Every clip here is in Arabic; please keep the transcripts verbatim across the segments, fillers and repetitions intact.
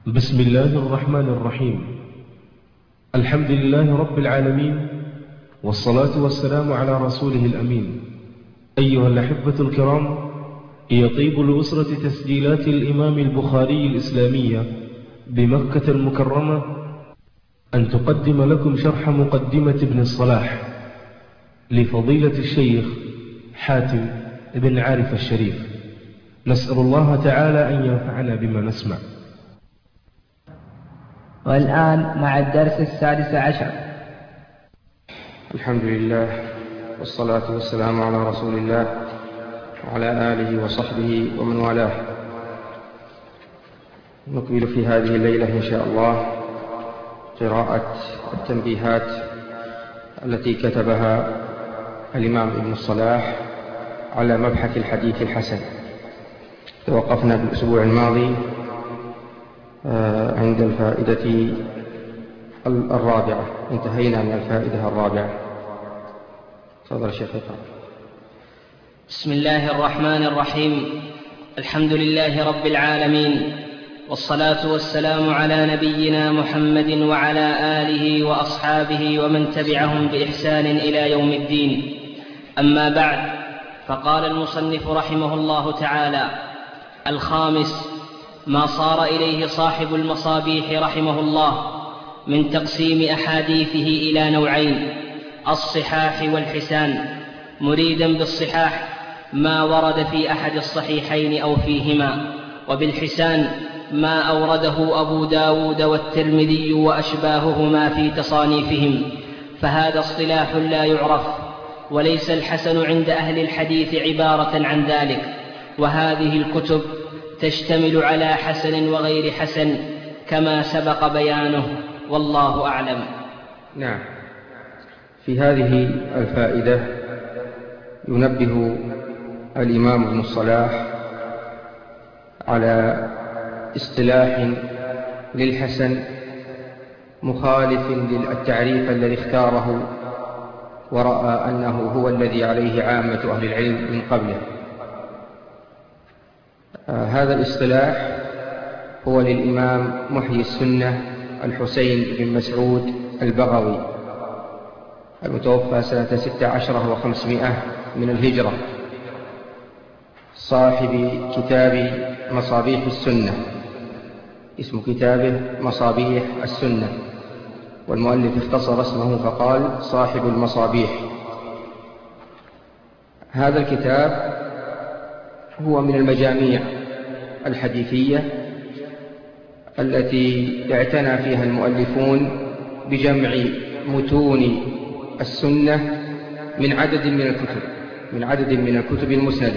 بسم الله الرحمن الرحيم. الحمد لله رب العالمين، والصلاة والسلام على رسوله الأمين. أيها الأحبة الكرام، يطيب لأسرة تسجيلات الإمام البخاري الإسلامية بمكة المكرمة أن تقدم لكم شرح مقدمة ابن الصلاح لفضيلة الشيخ حاتم بن عارف الشريف. نسأل الله تعالى أن ينفعنا بما نسمع. والآن مع الدرس السادس عشر. الحمد لله والصلاة والسلام على رسول الله وعلى آله وصحبه ومن والاه. نكمل في هذه الليلة إن شاء الله قراءة التنبيهات التي كتبها الإمام ابن الصلاح على مبحث الحديث الحسن. توقفنا بالأسبوع الماضي عند الفائدة الرابعة، انتهينا من الفائدة الرابعة. تفضل شيخ. بسم الله الرحمن الرحيم. الحمد لله رب العالمين، والصلاة والسلام على نبينا محمد وعلى آله وأصحابه ومن تبعهم بإحسان إلى يوم الدين. أما بعد، فقال المصنف رحمه الله تعالى: الخامس ما صار إليه صاحب المصابيح رحمه الله من تقسيم أحاديثه إلى نوعين: الصحاح والحسان، مريدا بالصحاح ما ورد في أحد الصحيحين أو فيهما، وبالحسان ما أورده أبو داود والترمذي وأشباههما في تصانيفهم. فهذا اصطلاح لا يعرف، وليس الحسن عند أهل الحديث عبارة عن ذلك، وهذه الكتب تشتمل على حسن وغير حسن كما سبق بيانه، والله أعلم. نعم. في هذه الفائدة ينبه الإمام ابن الصلاح على اصطلاح للحسن مخالف للتعريف الذي اختاره ورأى أنه هو الذي عليه عامة أهل العلم من قبله. آه هذا الاصطلاح هو للإمام محيي السنة الحسين بن مسعود البغوي المتوفى سنة ستة عشر وخمسمائة من الهجرة، صاحب كتاب مصابيح السنة. اسم كتابه مصابيح السنة، والمؤلف اختصر اسمه فقال صاحب المصابيح. هذا الكتاب هو من المجاميع الحديثية التي اعتنى فيها المؤلفون بجمع متون السنة من عدد من الكتب من عدد من الكتب المسندة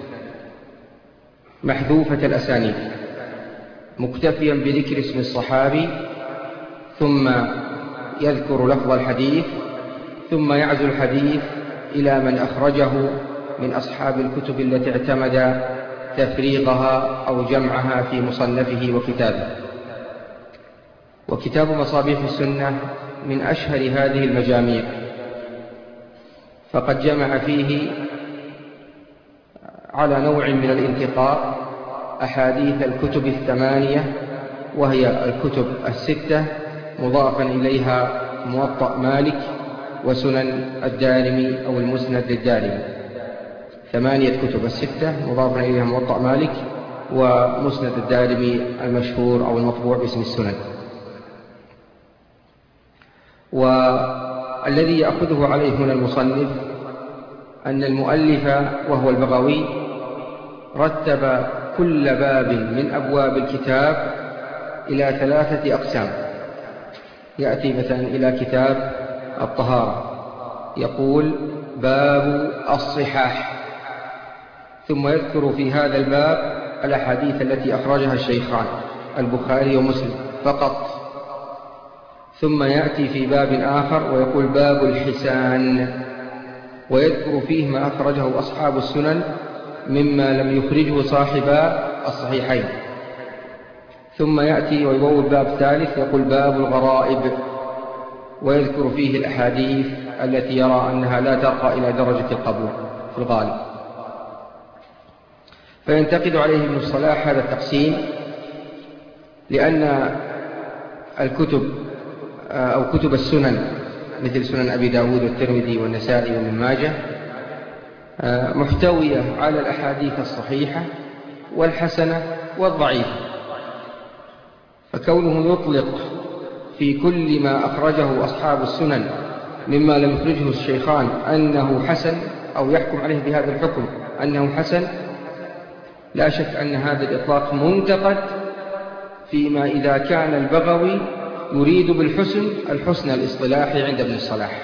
محذوفة الأسانيد، مكتفيا بذكر اسم الصحابي ثم يذكر لفظ الحديث، ثم يعزو الحديث إلى من أخرجه من أصحاب الكتب التي اعتمد تفريغها أو جمعها في مصنفه وكتابه. وكتاب مصابيح السنة من أشهر هذه المجاميع، فقد جمع فيه على نوع من الانتقاء أحاديث الكتب الثمانية، وهي الكتب الستة مضافا إليها موطأ مالك وسنن الدارمي أو المسند للدارمي. ثمانية كتب، الستة مضافا إليها موطأ مالك ومسند الدارمي المشهور أو المطبوع باسم السنن. والذي يأخذه عليه هنا المصنف أن المؤلف وهو البغوي رتب كل باب من أبواب الكتاب إلى ثلاثة أقسام. يأتي مثلا إلى كتاب الطهارة يقول باب الصحاح، ثم يذكر في هذا الباب الأحاديث التي أخرجها الشيخان البخاري ومسلم فقط. ثم يأتي في باب آخر ويقول باب الحسان، ويذكر فيه ما أخرجه أصحاب السنن مما لم يخرجه صاحبا الصحيحين. ثم يأتي ويبوب باب ثالث يقول باب الغرائب، ويذكر فيه الأحاديث التي يرى أنها لا ترقى إلى درجة القبول في الغالب. فينتقد عليه ابن الصلاح هذا التقسيم لأن الكتب أو كتب السنن مثل سنن أبي داود والترمذي والنسائي وابن ماجه محتوية على الأحاديث الصحيحة والحسنة والضعيفة، فكونه يطلق في كل ما أخرجه أصحاب السنن مما لم يخرجه الشيخان أنه حسن أو يحكم عليه بهذا الحكم أنه حسن، لا شك أن هذا الإطلاق منتقد فيما إذا كان البغوي يريد بالحسن الحسن الاصطلاحي عند ابن الصلاح.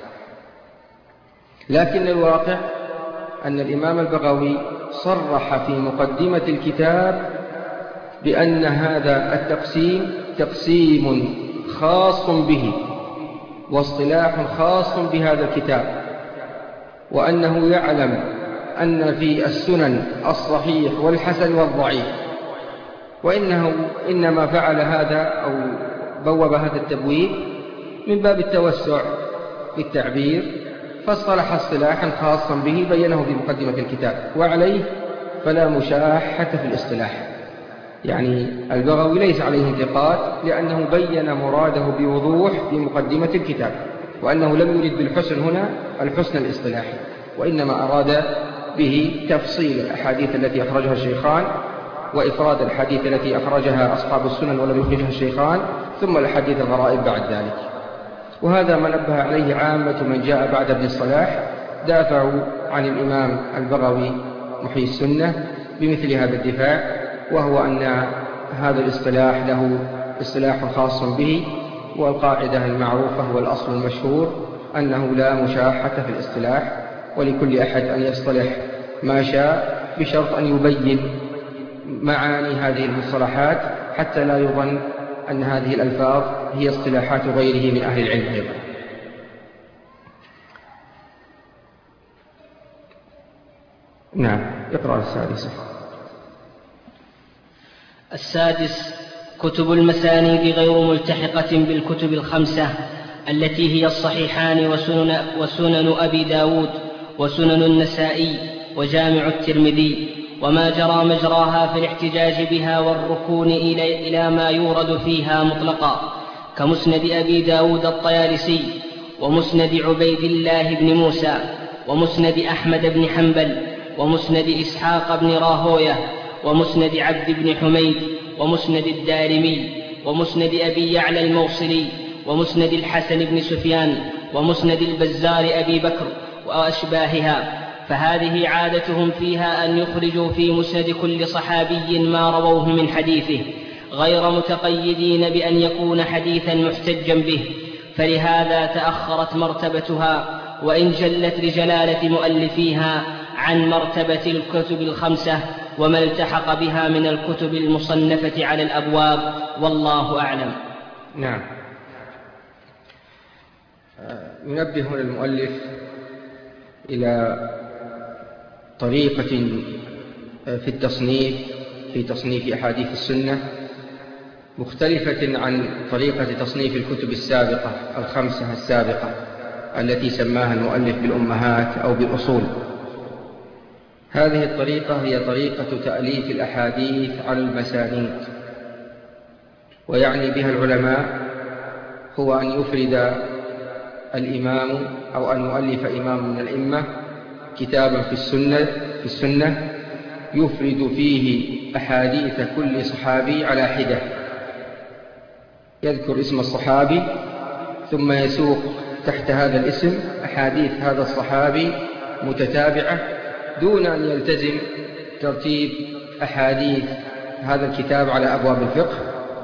لكن الواقع أن الإمام البغوي صرح في مقدمة الكتاب بأن هذا التقسيم تقسيم خاص به واصطلاح خاص بهذا الكتاب، وأنه يعلم أن في السنن الصحيح والحسن والضعيف، وإنه إنما فعل هذا أو بوب هذا التبويب من باب التوسع في التعبير، فاصطلح اصطلاحا خاصا به بينه في مقدمة الكتاب، وعليه فلا مشاحة في الاصطلاح. يعني البغوي ليس عليه انتقاد لأنه بين مراده بوضوح في مقدمة الكتاب، وأنه لم يرد بالحسن هنا الحسن الاصطلاحي، وإنما أراد به تفصيل الأحاديث التي أخرجها الشيخان وإفراد الحديث التي أخرجها أصحاب السنن ولم يخرجها الشيخان، ثم الحديث الغرائب بعد ذلك. وهذا ما نبه عليه عامة من جاء بعد ابن الصلاح، دافعوا عن الإمام البغوي محيي السنة بمثل هذا الدفاع، وهو أن هذا الاصطلاح له اصطلاح خاص به، والقاعدة المعروفة والأصل المشهور أنه لا مشاحة في الاصطلاح، ولكل أحد أن يصطلح ما شاء بشرط أن يبين معاني هذه المصطلحات حتى لا يظن أن هذه الألفاظ هي اصطلاحات غيره من أهل العلم أيضا. نعم، اقرأ السادسة. السادس: كتب المسانيد غير ملتحقة بالكتب الخمسة التي هي الصحيحان وسنن, وسنن أبي داود وسنن النسائي وجامع الترمذي، وما جرى مجراها في الاحتجاج بها والركون إلى, إلى ما يورد فيها مطلقا، كمسند أبي داود الطيالسي ومسند عبيد الله بن موسى ومسند أحمد بن حنبل ومسند إسحاق بن راهوية ومسند عبد بن حميد ومسند الدارمي ومسند أبي يعلى الموصلي ومسند الحسن بن سفيان ومسند البزار أبي بكر وأشباهها. فهذه عادتهم فيها أن يخرجوا في مسند كل صحابي ما رووه من حديثه، غير متقيدين بأن يكون حديثا محتجا به، فلهذا تأخرت مرتبتها، وإن جلت لجلالة مؤلفيها عن مرتبة الكتب الخمسة وما التحق بها من الكتب المصنفة على الأبواب، والله أعلم. نعم. ينبه هنا المؤلف إلى طريقة في التصنيف في تصنيف أحاديث السنة مختلفة عن طريقة تصنيف الكتب السابقة الخمسة السابقة التي سماها المؤلف بالأمهات أو بالأصول. هذه الطريقة هي طريقة تأليف الأحاديث على المسانيد، ويعني بها العلماء هو أن يفرد الإمام أو أن يؤلف إمام من الأئمة كتابا في السنة في السنة يفرد فيه أحاديث كل صحابي على حدة، يذكر اسم الصحابي ثم يسوق تحت هذا الاسم أحاديث هذا الصحابي متتابعة دون أن يلتزم ترتيب أحاديث هذا الكتاب على أبواب الفقه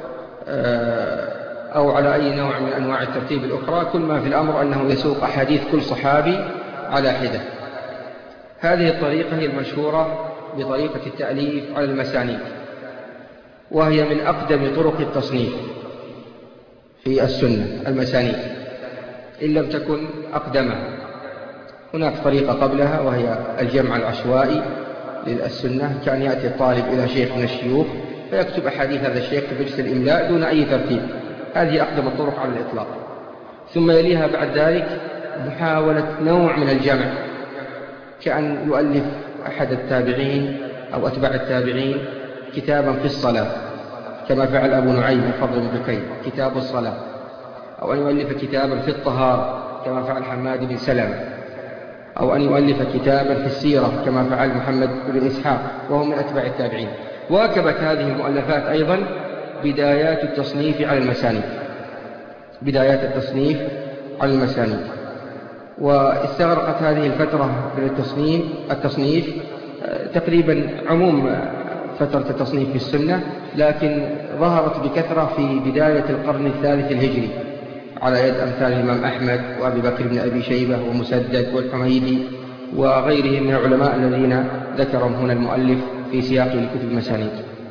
أو على أي نوع من أنواع الترتيب الأخرى. كل ما في الأمر أنه يسوق أحاديث كل صحابي على حدة. هذه الطريقة هي المشهورة بطريقة التأليف على المسانيد، وهي من أقدم طرق التصنيف في السنة المسانيد إن لم تكن أقدمها. هناك طريقة قبلها وهي الجمع العشوائي للسنة، كان يأتي الطالب إلى شيخ من الشيوخ فيكتب أحاديث هذا الشيخ بجلس الإملاء دون أي ترتيب، هذه أقدم الطرق على الإطلاق. ثم يليها بعد ذلك محاولة نوع من الجمع، كأن يؤلف أحد التابعين أو أتباع التابعين كتابا في الصلاة كما فعل أبو نعيم الفضل بن بكير كتاب الصلاة، أو أن يؤلف كتابا في الطهارة كما فعل حماد بن سلمة، أو أن يؤلف كتابا في السيرة كما فعل محمد بن إسحاق وهو من أتباع التابعين. واكبت هذه المؤلفات أيضا بدايات التصنيف على المسانيد بدايات التصنيف على المسانيد واستغرقت هذه الفترة من التصنيف التصنيف تقريبا عموم فترة التصنيف في السنة، لكن ظهرت بكثرة في بداية القرن الثالث الهجري على يد أمثال الإمام أحمد وأبي بكر بن أبي شيبة ومسدد والحميدي وغيرهم من العلماء الذين ذكرهم هنا المؤلف في سياق الكتب المسانيد.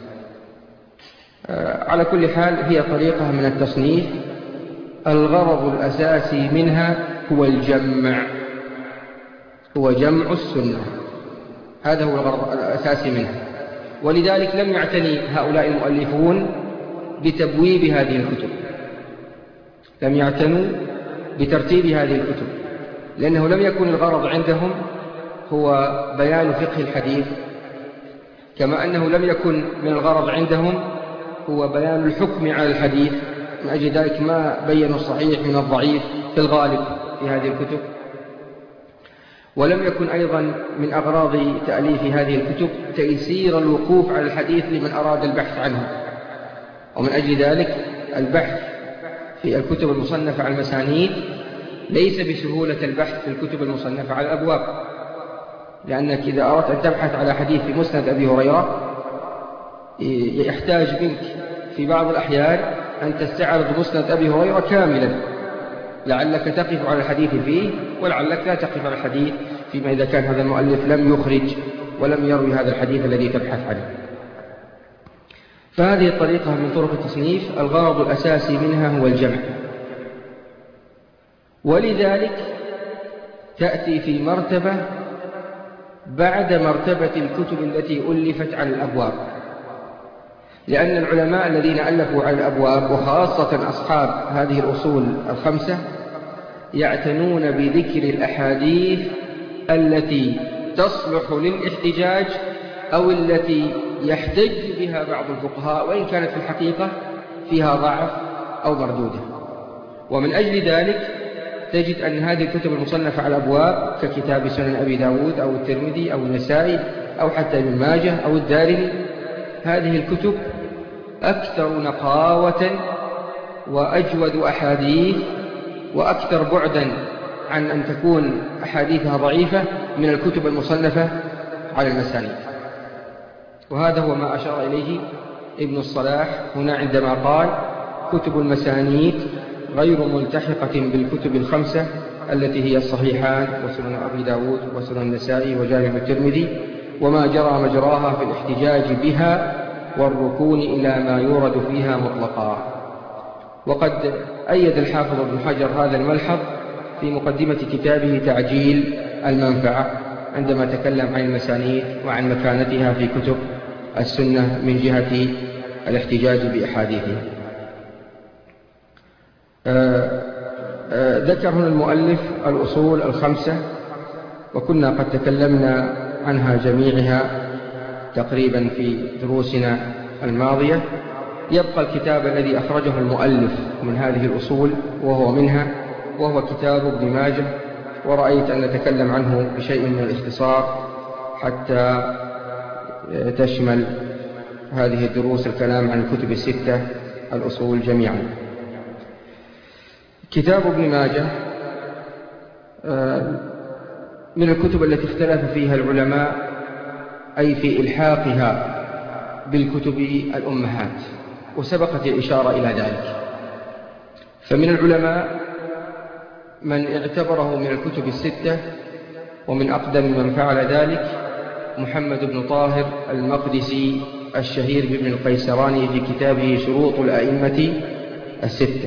على كل حال هي طريقة من التصنيف الغرض الأساسي منها هو الجمع هو جمع السنة، هذا هو الغرض الأساسي منها. ولذلك لم يعتني هؤلاء المؤلفون بتبويب هذه الكتب، لم يعتنوا بترتيب هذه الكتب، لأنه لم يكن الغرض عندهم هو بيان فقه الحديث، كما أنه لم يكن من الغرض عندهم هو بيان الحكم على الحديث. من أجل ذلك ما بينوا الصحيح من الضعيف في الغالب في هذه الكتب. ولم يكن أيضا من أغراض تأليف هذه الكتب تيسير الوقوف على الحديث لمن أراد البحث عنه، ومن أجل ذلك البحث في الكتب المصنفة على المسانيد ليس بسهولة البحث في الكتب المصنفة على الأبواب، لأنك إذا أردت أن تبحث على حديث في مسند أبي هريرة يحتاج منك في بعض الأحيان أن تستعرض مسند أبي هريرة كاملا، لعلك تقف على الحديث فيه ولعلك لا تقف على الحديث فيما إذا كان هذا المؤلف لم يخرج ولم يروي هذا الحديث الذي تبحث عنه. فهذه الطريقة من طرق التصنيف الغرض الأساسي منها هو الجمع، ولذلك تأتي في مرتبة بعد مرتبة الكتب التي ألفت على الأبواب، لأن العلماء الذين ألفوا على الأبواب وخاصة أصحاب هذه الأصول الخمسة يعتنون بذكر الأحاديث التي تصلح للاحتجاج أو التي يحتج بها بعض الفقهاء وإن كانت في الحقيقة فيها ضعف أو مردودة. ومن أجل ذلك تجد أن هذه الكتب المصنفة على الأبواب ككتاب سنن أبي داود أو الترمذي أو النسائي أو حتى ابن ماجه أو الدارمي، هذه الكتب أكثر نقاوة وأجود أحاديث وأكثر بعدا عن أن تكون أحاديثها ضعيفة من الكتب المصنفة على المسانيد. وهذا هو ما أشار إليه ابن الصلاح هنا عندما قال كتب المسانيد غير ملتحقة بالكتب الخمسة التي هي الصحيحان وسنن أبي داود وسنن النسائي وجامع الترمذي وما جرى مجراها في الاحتجاج بها والركون إلى ما يورد فيها مطلقا. وقد أيد الحافظ ابن حجر هذا الملحظ في مقدمة كتابه تعجيل المنفعة عندما تكلم عن المسانيد وعن مكانتها في كتب السنة من جهة الاحتجاج بأحاديثها. آآ آآ ذكر هنا المؤلف الأصول الخمسة، وكنا قد تكلمنا عنها جميعها تقريبا في دروسنا الماضية. يبقى الكتاب الذي أخرجه المؤلف من هذه الأصول وهو منها وهو كتاب ابن ماجه، ورأيت أن نتكلم عنه بشيء من الاختصار حتى تشمل هذه الدروس الكلام عن الكتب الستة الأصول جميعا. كتاب ابن ماجه من الكتب التي اختلف فيها العلماء أي في إلحاقها بالكتب الأمهات، وسبقت الإشارة إلى ذلك. فمن العلماء من اعتبره من الكتب الستة، ومن أقدم من فعل ذلك محمد بن طاهر المقدسي الشهير بابن القيسراني في كتابه شروط الأئمة الستة.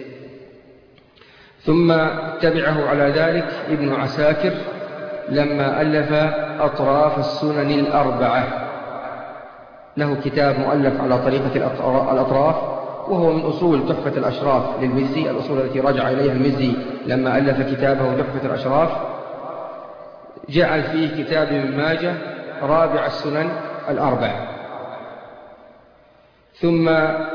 ثم تبعه على ذلك ابن عساكر لما ألف أطراف السنن الأربعة، له كتاب مؤلف على طريقة الأطراف، وهو من أصول تحفة الأشراف للمزي، الأصول التي رجع إليها المزي لما ألف كتابه تحفة الأشراف. جعل فيه كتاب ابن ماجه رابع السنن الأربعة. ثم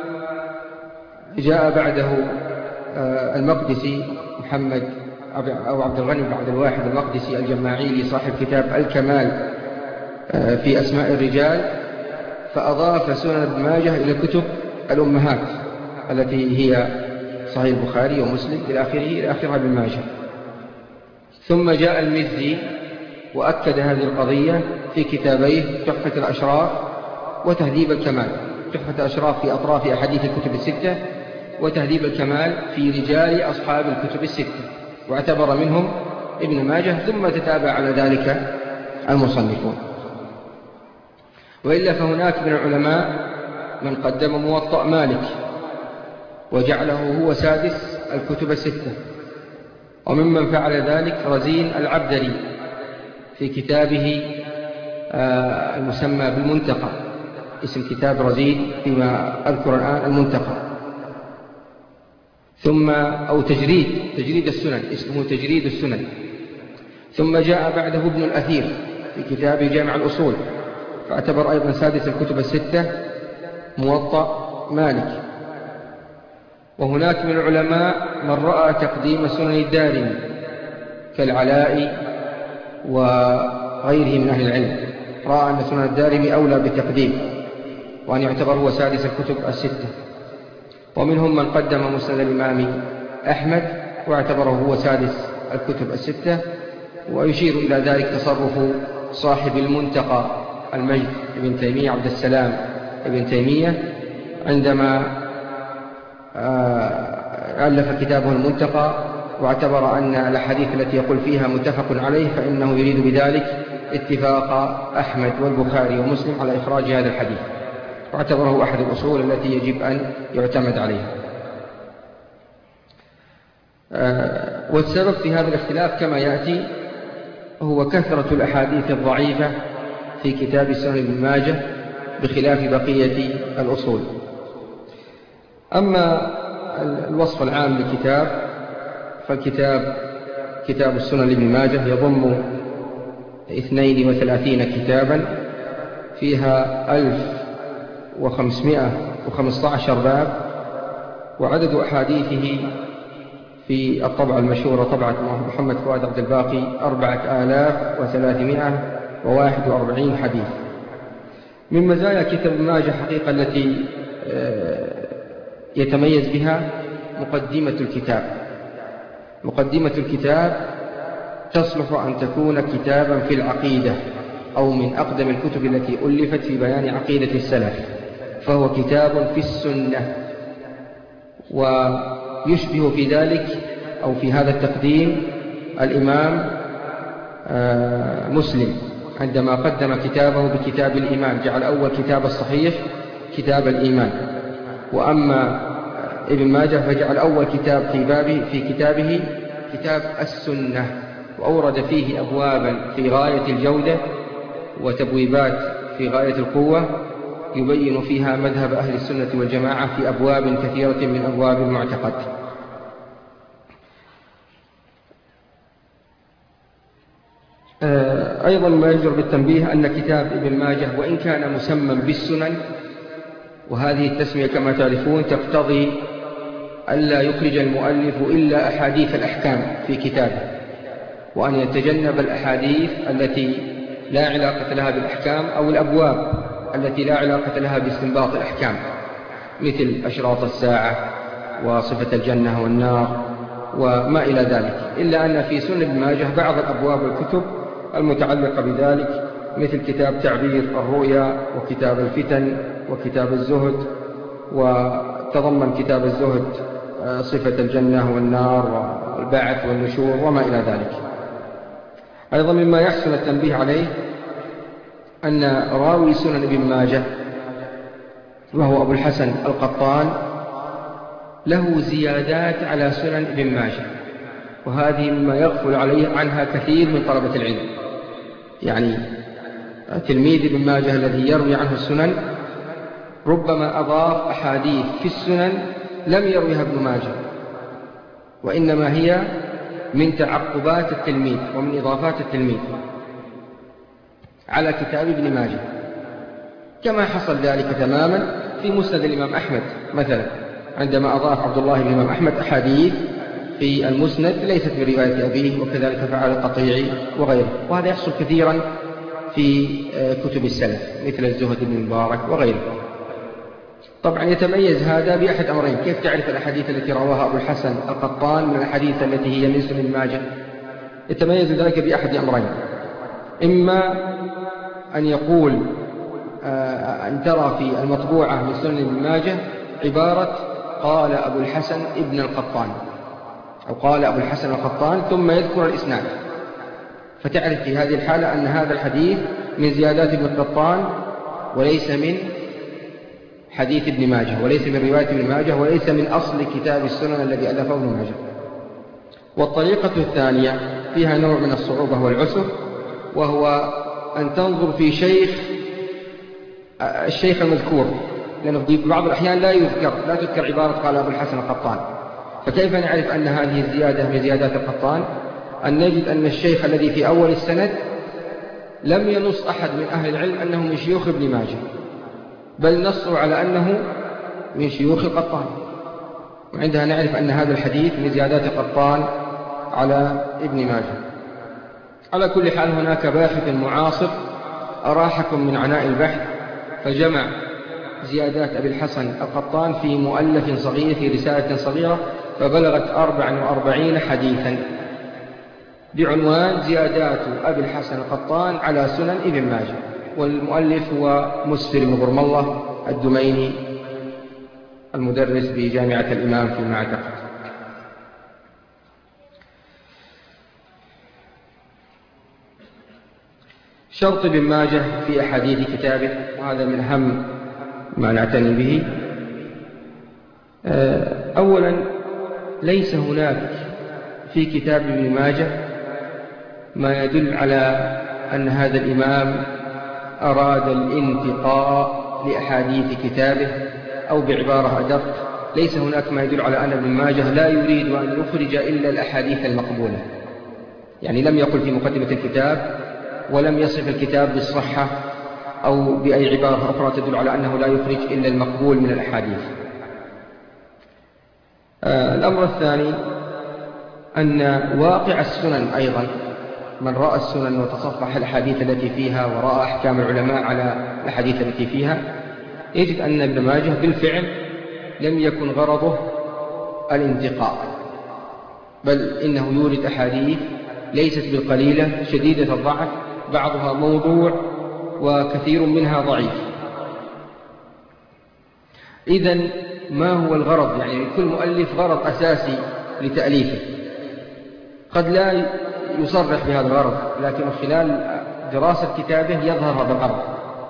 جاء بعده المقدسي محمد أو عبد الغني بن عبد الواحد المقدسي الجماعيلي صاحب كتاب الكمال في أسماء الرجال، فأضاف سنن ابن ماجه إلى كتب الأمهات التي هي صحيح البخاري ومسلم إلى آخره إلى آخرها ابن ماجه. ثم جاء المزي وأكد هذه القضية في كتابيه تحفة الأشراف وتهذيب الكمال. تحفة الأشراف في أطراف أحاديث الكتب الستة، وتهذيب الكمال في رجال أصحاب الكتب الستة، واعتبر منهم ابن ماجه، ثم تتابع على ذلك المصنفون. وإلا فهناك من العلماء من قدم موطأ مالك وجعله هو سادس الكتب الستة، وممن فعل ذلك رزين العبدري في كتابه المسمى بالمنتقى، اسم كتاب رزين فيما أذكر الآن المنتقى. ثم أو تجريد تجريد السنن، اسمه تجريد السنن. ثم جاء بعده ابن الأثير في كتابه جامع الأصول، فاعتبر أيضا سادس الكتب الستة موطأ مالك. وهناك من العلماء من رأى تقديم سنن الدارمي كالعلاء وغيره من أهل العلم، رأى أن سنن الدارمي أولى بالتقديم وأن يعتبر هو سادس الكتب الستة. ومنهم من قدم مسند الإمام أحمد واعتبره هو سادس الكتب الستة. ويشير إلى ذلك تصرف صاحب المنتقى المجد ابن تيمية عبد السلام ابن تيمية عندما ألف كتابه المنتقى، واعتبر أن الأحاديث التي يقول فيها متفق عليه فإنه يريد بذلك اتفاق أحمد والبخاري ومسلم على إخراج هذا الحديث، واعتبره أحد الأصول التي يجب أن يعتمد عليها. والسبب في هذا الاختلاف كما يأتي هو كثرة الأحاديث الضعيفة في كتاب سنن ابن ماجه بخلاف بقية الأصول. أما الوصف العام للكتاب فالكتاب كتاب السنن ابن ماجه يضم اثنين وثلاثين كتابا، فيها ألف وخمسمائة وخمسة عشر باب، وعدد أحاديثه في الطبعة المشهورة طبعة محمد فؤاد عبد الباقي أربعة آلاف وثلاثمائة وواحد وأربعين حديث. من مزايا كتاب ابن ماجه حقيقة التي يتميز بها مقدمة الكتاب. مقدمة الكتاب تصلح أن تكون كتابا في العقيدة أو من أقدم الكتب التي ألفت في بيان عقيدة السلف، فهو كتاب في السنة. ويشبه في ذلك أو في هذا التقديم الإمام مسلم عندما قدم كتابه بكتاب الإيمان، جعل أول كتاب الصحيح كتاب الإيمان. وأما ابن ماجه فجعل أول كتاب في بابه في كتابه كتاب السنة، وأورد فيه أبوابا في غاية الجودة وتبويبات في غاية القوة يبين فيها مذهب أهل السنة والجماعة في أبواب كثيرة من أبواب المعتقد. أيضا ما يجر بالتنبيه أن كتاب ابن ماجه وإن كان مسمى بالسنن، وهذه التسمية كما تعرفون تقتضي ألا يخرج المؤلف إلا أحاديث الأحكام في كتابه، وأن يتجنب الأحاديث التي لا علاقة لها بالأحكام أو الأبواب التي لا علاقة لها باستنباط الأحكام، مثل أشراط الساعة وصفة الجنة والنار وما إلى ذلك. إلا أن في سنن ابن ماجه بعض الأبواب والكتب المتعلقة بذلك، مثل كتاب تعبير الرؤيا وكتاب الفتن وكتاب الزهد، وتضمن كتاب الزهد صفة الجنة والنار والبعث والنشور وما إلى ذلك. أيضا مما يحسن التنبيه عليه أن راوي سنن ابن ماجه وهو أبو الحسن القطان له زيادات على سنن ابن ماجه، وهذه مما يغفل عليه عنها كثير من طلبة العلم. يعني تلميذ ابن ماجه الذي يروي عنه السنن ربما أضاف أحاديث في السنن لم يرويها ابن ماجه، وإنما هي من تعقبات التلميذ ومن إضافات التلميذ على كتاب ابن ماجه، كما حصل ذلك تماما في مسند الإمام أحمد مثلا، عندما أضاف عبد الله بن الإمام أحمد أحاديث في المسند ليست من رواية أبيه، وكذلك فعل القطيعي وغيره. وهذا يحصل كثيرا في كتب السلف مثل الزهد بن المبارك وغيره. طبعا يتميز هذا بأحد أمرين: كيف تعرف الأحاديث التي رواها أبو الحسن القطان من الأحاديث التي هي من سنن ابن ماجه؟ يتميز ذلك بأحد أمرين: إما أن يقول أن ترى في المطبوعة من سنن ابن ماجه عبارة قال أبو الحسن ابن القطان، أو قال أبو الحسن القطان، ثم يذكر الإسناد، فتعرف في هذه الحالة أن هذا الحديث من زيادات ابن القطان وليس من حديث ابن ماجه، وليس من رواية ابن ماجه، وليس من أصل كتاب السنن الذي ألفه ابن ماجه. والطريقة الثانية فيها نوع من الصعوبة والعسر، وهو أن تنظر في شيخ الشيخ المذكور، لأنه في بعض الأحيان لا يذكر لا تذكر عبارة قال أبو الحسن القطان. فكيف نعرف أن هذه الزيادة من زيادات القطان؟ أن نجد أن الشيخ الذي في أول السند لم ينص أحد من أهل العلم أنه من شيوخ ابن ماجه، بل نصوا على أنه من شيوخ القطان، وعندها نعرف أن هذا الحديث من زيادات القطان على ابن ماجه. على كل حال هناك باحث معاصر أراحكم من عناء البحث، فجمع زيادات أبي الحسن القطان في مؤلف صغير، في رسالة صغيرة، فبلغت أربع وأربعين حديثا بعنوان زيادات أبي الحسن القطان على سنن ابن ماجه. والمؤلف هو مسفر بن غرم الله الدميني المدرس بجامعة الإمام في المعتقد. شرط ابن ماجه في أحاديث كتابه، وهذا من أهم ما نعتني به. أولا، ليس هناك في كتاب ابن ماجه ما يدل على أن هذا الإمام أراد الانتقاء لأحاديث كتابه، أو بعبارة أدق، ليس هناك ما يدل على أن ابن ماجه لا يريد أن يخرج إلا الأحاديث المقبولة. يعني لم يقل في مقدمة الكتاب، ولم يصف الكتاب بالصحة أو بأي عبارة أخرى تدل على أنه لا يخرج إلا المقبول من الأحاديث. آه الأمر الثاني أن واقع السنن أيضا، من رأى السنن وتصفح الحديث التي فيها ورأى أحكام العلماء على الحديث التي فيها، يجد أن ابن ماجه بالفعل لم يكن غرضه الانتقاء، بل إنه يورد أحاديث ليست بالقليلة شديدة الضعف، بعضها موضوع وكثير منها ضعيف. إذن ما هو الغرض؟ يعني كل مؤلف غرض أساسي لتأليفه، قد لا يصرح بهذا الغرض، لكن خلال دراسة كتابه يظهر هذا الغرض.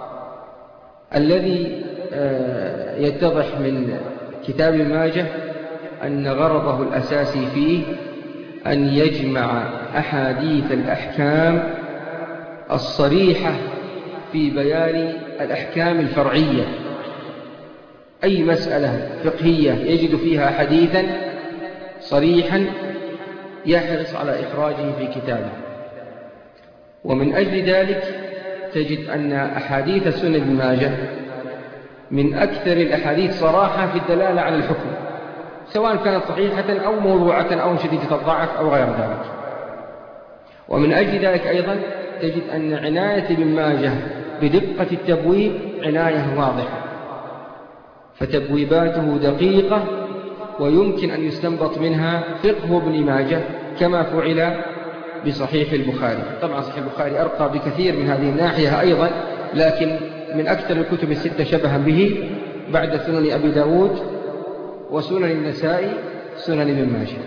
الذي يتضح من كتاب ابن ماجه أن غرضه الأساسي فيه أن يجمع أحاديث الأحكام الصريحة في بيان الأحكام الفرعية. أي مسألة فقهية يجد فيها حديثا صريحا يحرص على إخراجه في كتابه. ومن أجل ذلك تجد أن أحاديث سنن ابن ماجه من أكثر الأحاديث صراحة في الدلالة على الحكم، سواء كانت صحيحة أو موضوعة أو شديدة الضعف أو غير ذلك. ومن أجل ذلك أيضا تجد أن عناية ابن ماجه بدقة التبويب عناية واضحة، فتبويباته دقيقة ويمكن أن يستنبط منها فقه ابن ماجه، كما فعل بصحيح البخاري. طبعا صحيح البخاري أرقى بكثير من هذه الناحية أيضا، لكن من أكثر الكتب الستة شبها به بعد سنن أبي داود وسنن النسائي سنن ابن ماجه.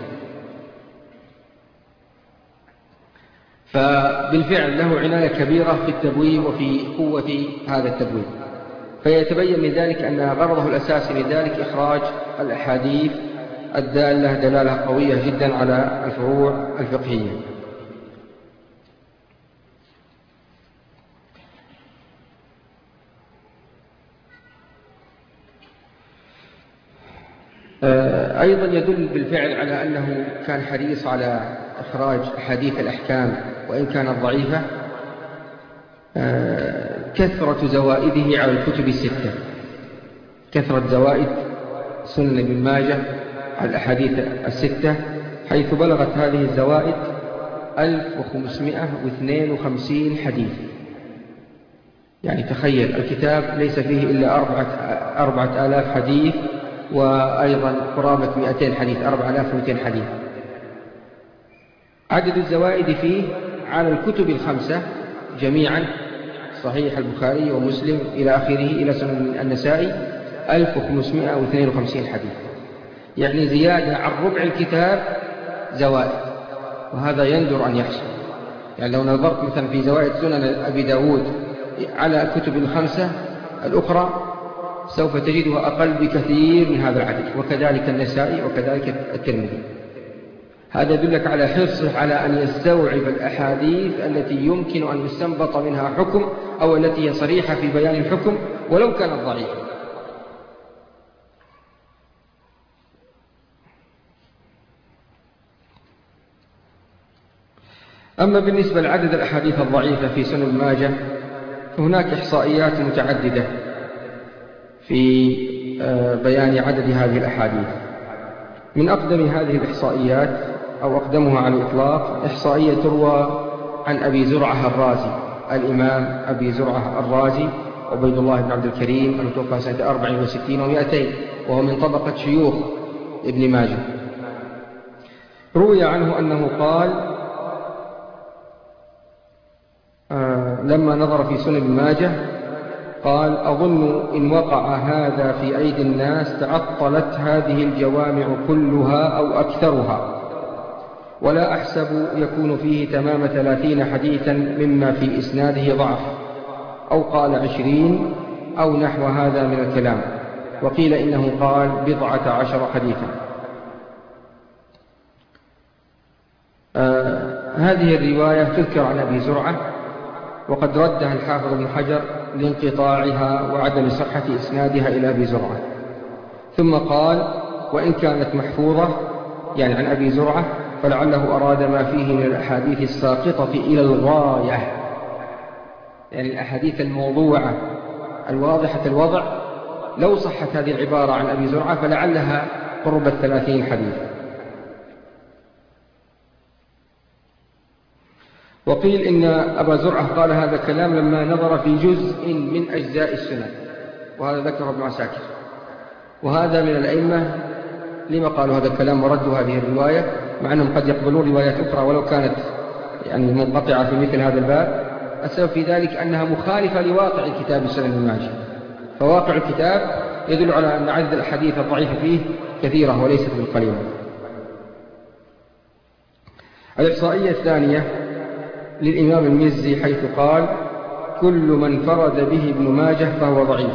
فبالفعل له عناية كبيرة في التبويب وفي قوة هذا التبويب، فيتبين من ذلك أن غرضه الأساسي لذلك إخراج الأحاديث الدالة دلالة قوية جدا على الفروع الفقهية. أيضا يدل بالفعل على أنه كان حريص على إخراج أحاديث الأحكام وإن كانت ضعيفة كثرة زوائده على الكتب الستة. كثرة زوائد سنن ابن ماجه على الأحاديث الستة، حيث بلغت هذه الزوائد ألف وخمسمائة واثنين وخمسين حديث. يعني تخيل الكتاب ليس فيه إلا أربعة, أربعة آلاف حديث، وأيضا قرابة مئتين حديث، أربعة آلاف ومئتين حديث. عدد الزوائد فيه على الكتب الخمسة جميعا، صحيح البخاري ومسلم إلى آخره إلى سنن النسائي، ألف وخمسمائة واثنين وخمسين حديث، يعني زيادة عن ربع الكتاب زوائد، وهذا يندر أن يحصل. يعني لو نظرت مثلا في زوائد سنن أبي داود على الكتب الخمسة الأخرى سوف تجدها أقل بكثير من هذا العدد، وكذلك النسائي وكذلك الترمذي. هذا يدلك على حرصه على أن يستوعب الأحاديث التي يمكن أن يستنبط منها حكم، أو التي هي صريحة في بيان الحكم ولو كانت ضعيفة. أما بالنسبة لعدد الأحاديث الضعيفة في سنن ابن ماجه فهناك إحصائيات متعددة في بيان عدد هذه الأحاديث. من أقدم هذه الإحصائيات أو أقدمها على الإطلاق إحصائية تروى عن أبي زرعة الرازي، الإمام أبي زرعة الرازي عبيد الله بن عبد الكريم المتوفى سنة أربع وستين ومئتين، وهو من طبقة شيوخ ابن ماجه. روي عنه أنه قال آه لما نظر في سنن ابن ماجه قال: أظن إن وقع هذا في أيدي الناس تعطلت هذه الجوامع كلها أو أكثرها، ولا أحسب يكون فيه تمام ثلاثين حديثا مما في إسناده ضعف، أو قال عشرين أو نحو هذا من الكلام، وقيل إنه قال بضعة عشر حديثا. آه هذه الرواية تذكر عن أبي زرعة، وقد ردها الحافظ ابن حجر لانقطاعها وعدم صحة إسنادها إلى أبي زرعة. ثم قال: وإن كانت محفوظة يعني عن أبي زرعة فلعله أراد ما فيه من الأحاديث الساقطة إلى الغاية، يعني الأحاديث الموضوعة الواضحة الوضع، لو صحت هذه العبارة عن أبي زرعة فلعلها قرب الثلاثين حديث. وقيل إن أبا زرعة قال هذا الكلام لما نظر في جزء من أجزاء السنن، وهذا ذكره ابن عساكر. وهذا من الأئمة لما قالوا هذا الكلام وردوا هذه الرواية، مع أنهم قد يقبلون روايات أخرى ولو كانت يعني منقطعة في مثل هذا الباب. السبب في ذلك أنها مخالفة لواقع الكتاب السنن ابن ماجه، فواقع الكتاب يدل على أن عدد الأحاديث الضعيفة فيه كثيرة وليست بالقليلة. الإحصائية الثانية للإمام المزي حيث قال: كل من فرد به ابن ماجه فهو ضعيف.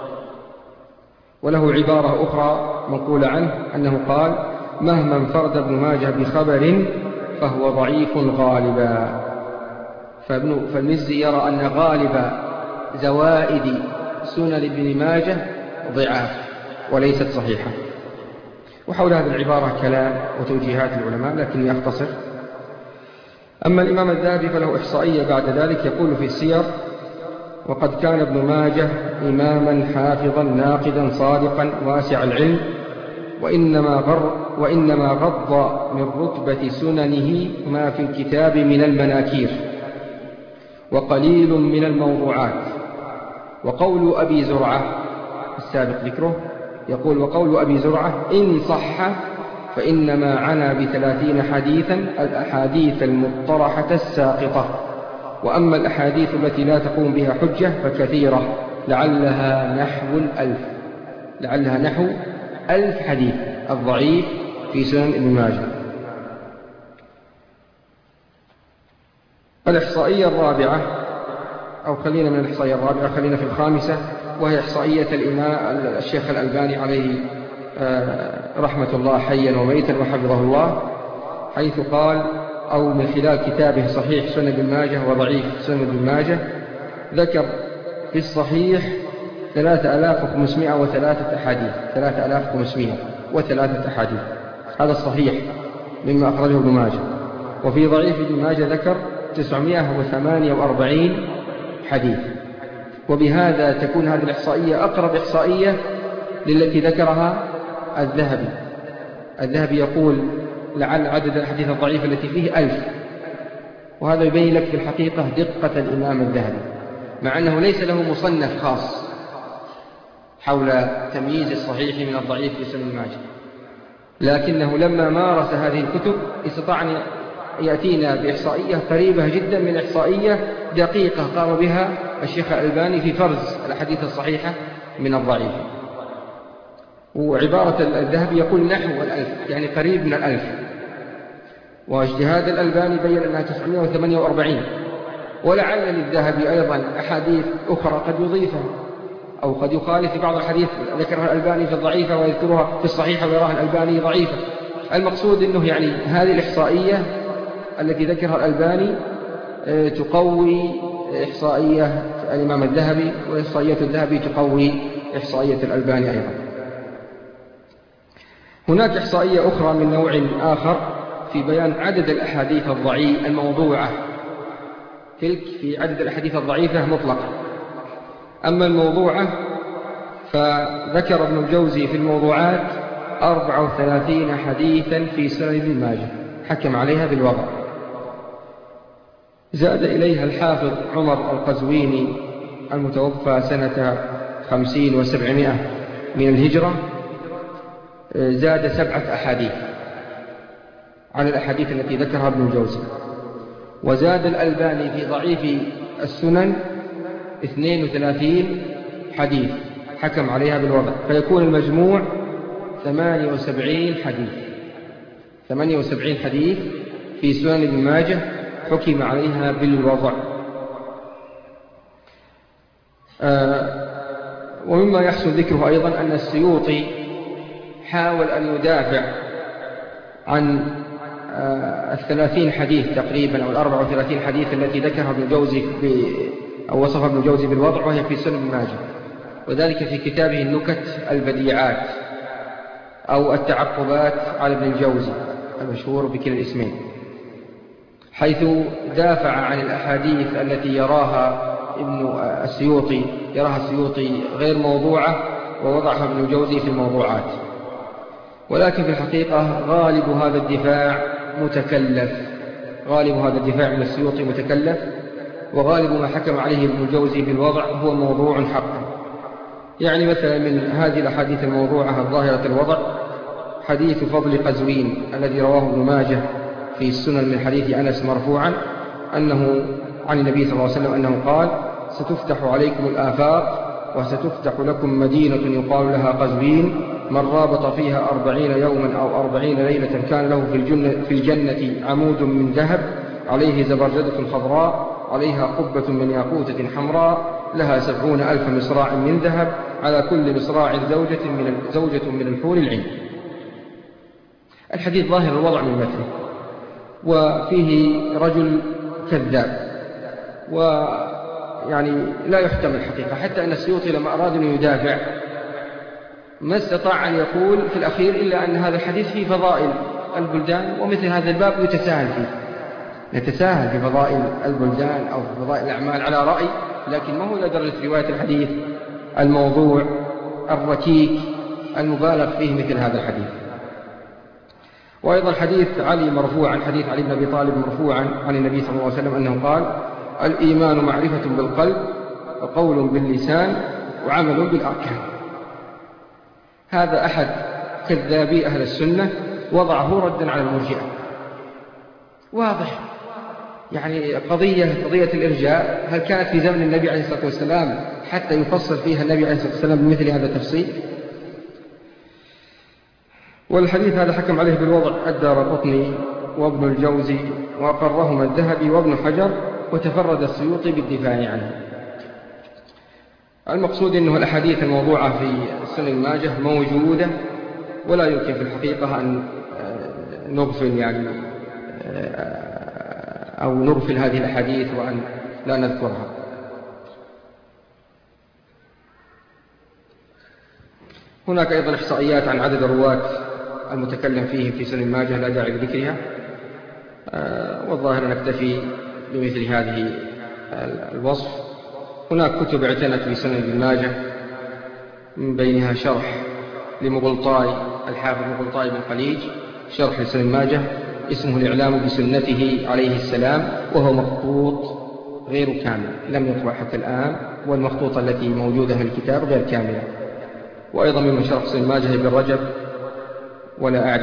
وله عبارة أخرى منقولة عنه أنه قال: مهما انفرد ابن ماجه بخبر فهو ضعيف غالبا. فالمزي يرى أن غالب زوائد سنن ابن ماجه ضعاف وليست صحيحة. وحول هذه العبارة كلام وتوجيهات العلماء، لكني أختصر. أما الإمام الذهبي فله إحصائية بعد ذلك يقول في السير: وقد كان ابن ماجه إماما حافظا ناقدا صادقا واسع العلم، وإنما, غر وإنما غض من رتبة سننه ما في الكتاب من المناكير، وقليل من الموضوعات. وقول أبي زرعة السابق ذكره يقول: وقول أبي زرعة إن صح فإنما عنى بثلاثين حديثا الأحاديث المطرحة الساقطة، وأما الأحاديث التي لا تقوم بها حجة فكثيرة، لعلها نحو الألف لعلها نحو ألف حديث الضعيف في سنن ابن ماجه. الإحصائية الرابعة، أو خلينا من الإحصائية الرابعة خلينا في الخامسة، وهي إحصائية الإمام الشيخ الألباني عليه رحمة الله حيا وميتا وحفظه الله، حيث قال أو من خلال كتابه صحيح سنن ابن ماجه وضعيف سنن ابن ماجه، ذكر في الصحيح ثلاثة آلاف وخمسمائة وثلاثة أحاديث ثلاثة آلاف وخمسمائة وثلاثة أحاديث، هذا الصحيح مما أخرجه ابن ماجه. وفي ضعيف ابن ماجه ذكر تسعمائة وثمانية وأربعين حديث. وبهذا تكون هذه الإحصائية أقرب إحصائية للتي ذكرها الذهبي. الذهبي يقول لعل عدد الأحاديث الضعيفة التي فيه ألف، وهذا يبين لك في الحقيقة دقة الإمام الذهبي، مع أنه ليس له مصنف خاص حول تمييز الصحيح من الضعيف في سنن ماجه، لكنه لما مارس هذه الكتب استطاع أن يأتينا بإحصائية قريبة جدا من إحصائية دقيقة قام بها الشيخ الألباني في فرز الأحاديث الصحيحة من الضعيف. وعبارة الذهبي يقول نحو الألف، يعني قريب من الألف، واجتهاد الألباني بين أنها تسعمائة وثمانية وأربعين، ولعل للذهبي أيضا أحاديث أخرى قد يضيفها أو قد يخالف في بعض الحديث ذكرها الألباني في الضعيفة ويذكرها في الصحيحة ويراها الألباني ضعيفة. المقصود أنه يعني هذه الإحصائية التي ذكرها الألباني تقوي إحصائية الإمام الذهبي، وإحصائية الذهبي تقوي إحصائية الألباني أيضا. هناك إحصائية أخرى من نوع آخر في بيان عدد الأحاديث الضعيفة الموضوعة، تلك في عدد الأحاديث الضعيفة مطلقا. أما الموضوعة فذكر ابن الجوزي في الموضوعات أربعة وثلاثين حديثا في سنن ابن ماجه حكم عليها بالوضع. زاد إليها الحافظ عمر القزويني المتوفى سنة خمسين وسبعمائة من الهجرة، زاد سبعة أحاديث على الأحاديث التي ذكرها ابن الجوزي. وزاد الألباني في ضعيف السنن اثنين وثلاثين حديث حكم عليها بالوضع، فيكون المجموع ثمانية وسبعين حديث ثمانية وسبعين حديث في سنن ابن ماجه حكم عليها بالوضع. آه ومما يحسن ذكره أيضا أن السيوطي حاول أن يدافع عن آه الثلاثين حديث تقريبا أو الأربع وثلاثين حديث التي ذكرها ابن الجوزي أو وصف ابن الجوزي بالوضع، وهي في سنن ابن ماجه، وذلك في كتابه النكت البديعات أو التعقبات على ابن الجوزي المشهور بكلا الاسمين، حيث دافع عن الأحاديث التي يراها ابن السيوطي يراها السيوطي غير موضوعة ووضعها ابن الجوزي في الموضوعات. ولكن في الحقيقة غالب هذا الدفاع متكلف غالب هذا الدفاع من السيوطي متكلف وغالب ما حكم عليه ابن الجوزي بالوضع هو موضوع حقا. يعني مثلا من هذه الأحاديث الموضوعة الظاهرة الوضع حديث فضل قزوين الذي رواه ابن ماجه في السنن من حديث أنس مرفوعا أنه عن النبي صلى الله عليه وسلم أنه قال: ستفتح عليكم الآفاق وستفتح لكم مدينة يقال لها قزوين، من رابط فيها أربعين يوما أو أربعين ليلة كان له في الجنة, في الجنة عمود من ذهب عليه زبرجدة خضراء عليها قبة من ياقوتة حمراء لها سبعون ألف مصراع من ذهب على كل مصراع زوجة من, زوجة من الحور العين. الحديث ظاهر الوضع من مثله، وفيه رجل كذاب، ويعني لا يحتمل الحقيقة، حتى أن السيوطي لما أراد أن يدافع ما استطاع أن يقول في الأخير إلا أن هذا الحديث فيه فضائل البلدان، ومثل هذا الباب يتساهل فيه نتساهل في فضائل البلدان أو في فضائل الأعمال على رأي، لكن ما هو إلى درجة رواية الحديث الموضوع الركيك المبالغ فيه مثل هذا الحديث. وأيضا حديث علي مرفوعا، حديث علي بن أبي طالب مرفوعا عن النبي صلى الله عليه وسلم أنه قال: الإيمان معرفة بالقلب وقول باللسان وعمل بالأركان. هذا أحد كذابي أهل السنة وضعه ردا على المرجئة. واضح، يعني قضية قضية الإرجاء هل كانت في زمن النبي عليه الصلاة والسلام حتى يفصل فيها النبي عليه الصلاة والسلام بمثل هذا التفصيل؟ والحديث هذا حكم عليه بالوضع الدارقطني وابن الجوزي وأقرهما الذهبي وابن حجر، وتفرد السيوطي بالدفاع عنه. المقصود أنه الأحاديث الموضوعة في سنن ماجه موجودة، ولا يمكن في الحقيقة أن نغفل يعني أو نغفل هذه الأحاديث وأن لا نذكرها. هناك أيضا إحصائيات عن عدد الرواة المتكلم فيه في سنن ماجه لا داعي لذكرها، والظاهر نكتفي بمثل هذه الوصف. هناك كتب اعتنت بسنن ابن ماجه، من بينها شرح لمغلطاي الحافظ مغلطاي بن خليج شرح لسنن ماجه، اسمه الإعلام بسنته عليه السلام، وهو مخطوط غير كامل، لم يطبع حتى الآن، والمخطوطة التي موجودة في الكتاب غير كاملة. وأيضا ممن شرح سنن ماجه ابن رجب، ولا أعرف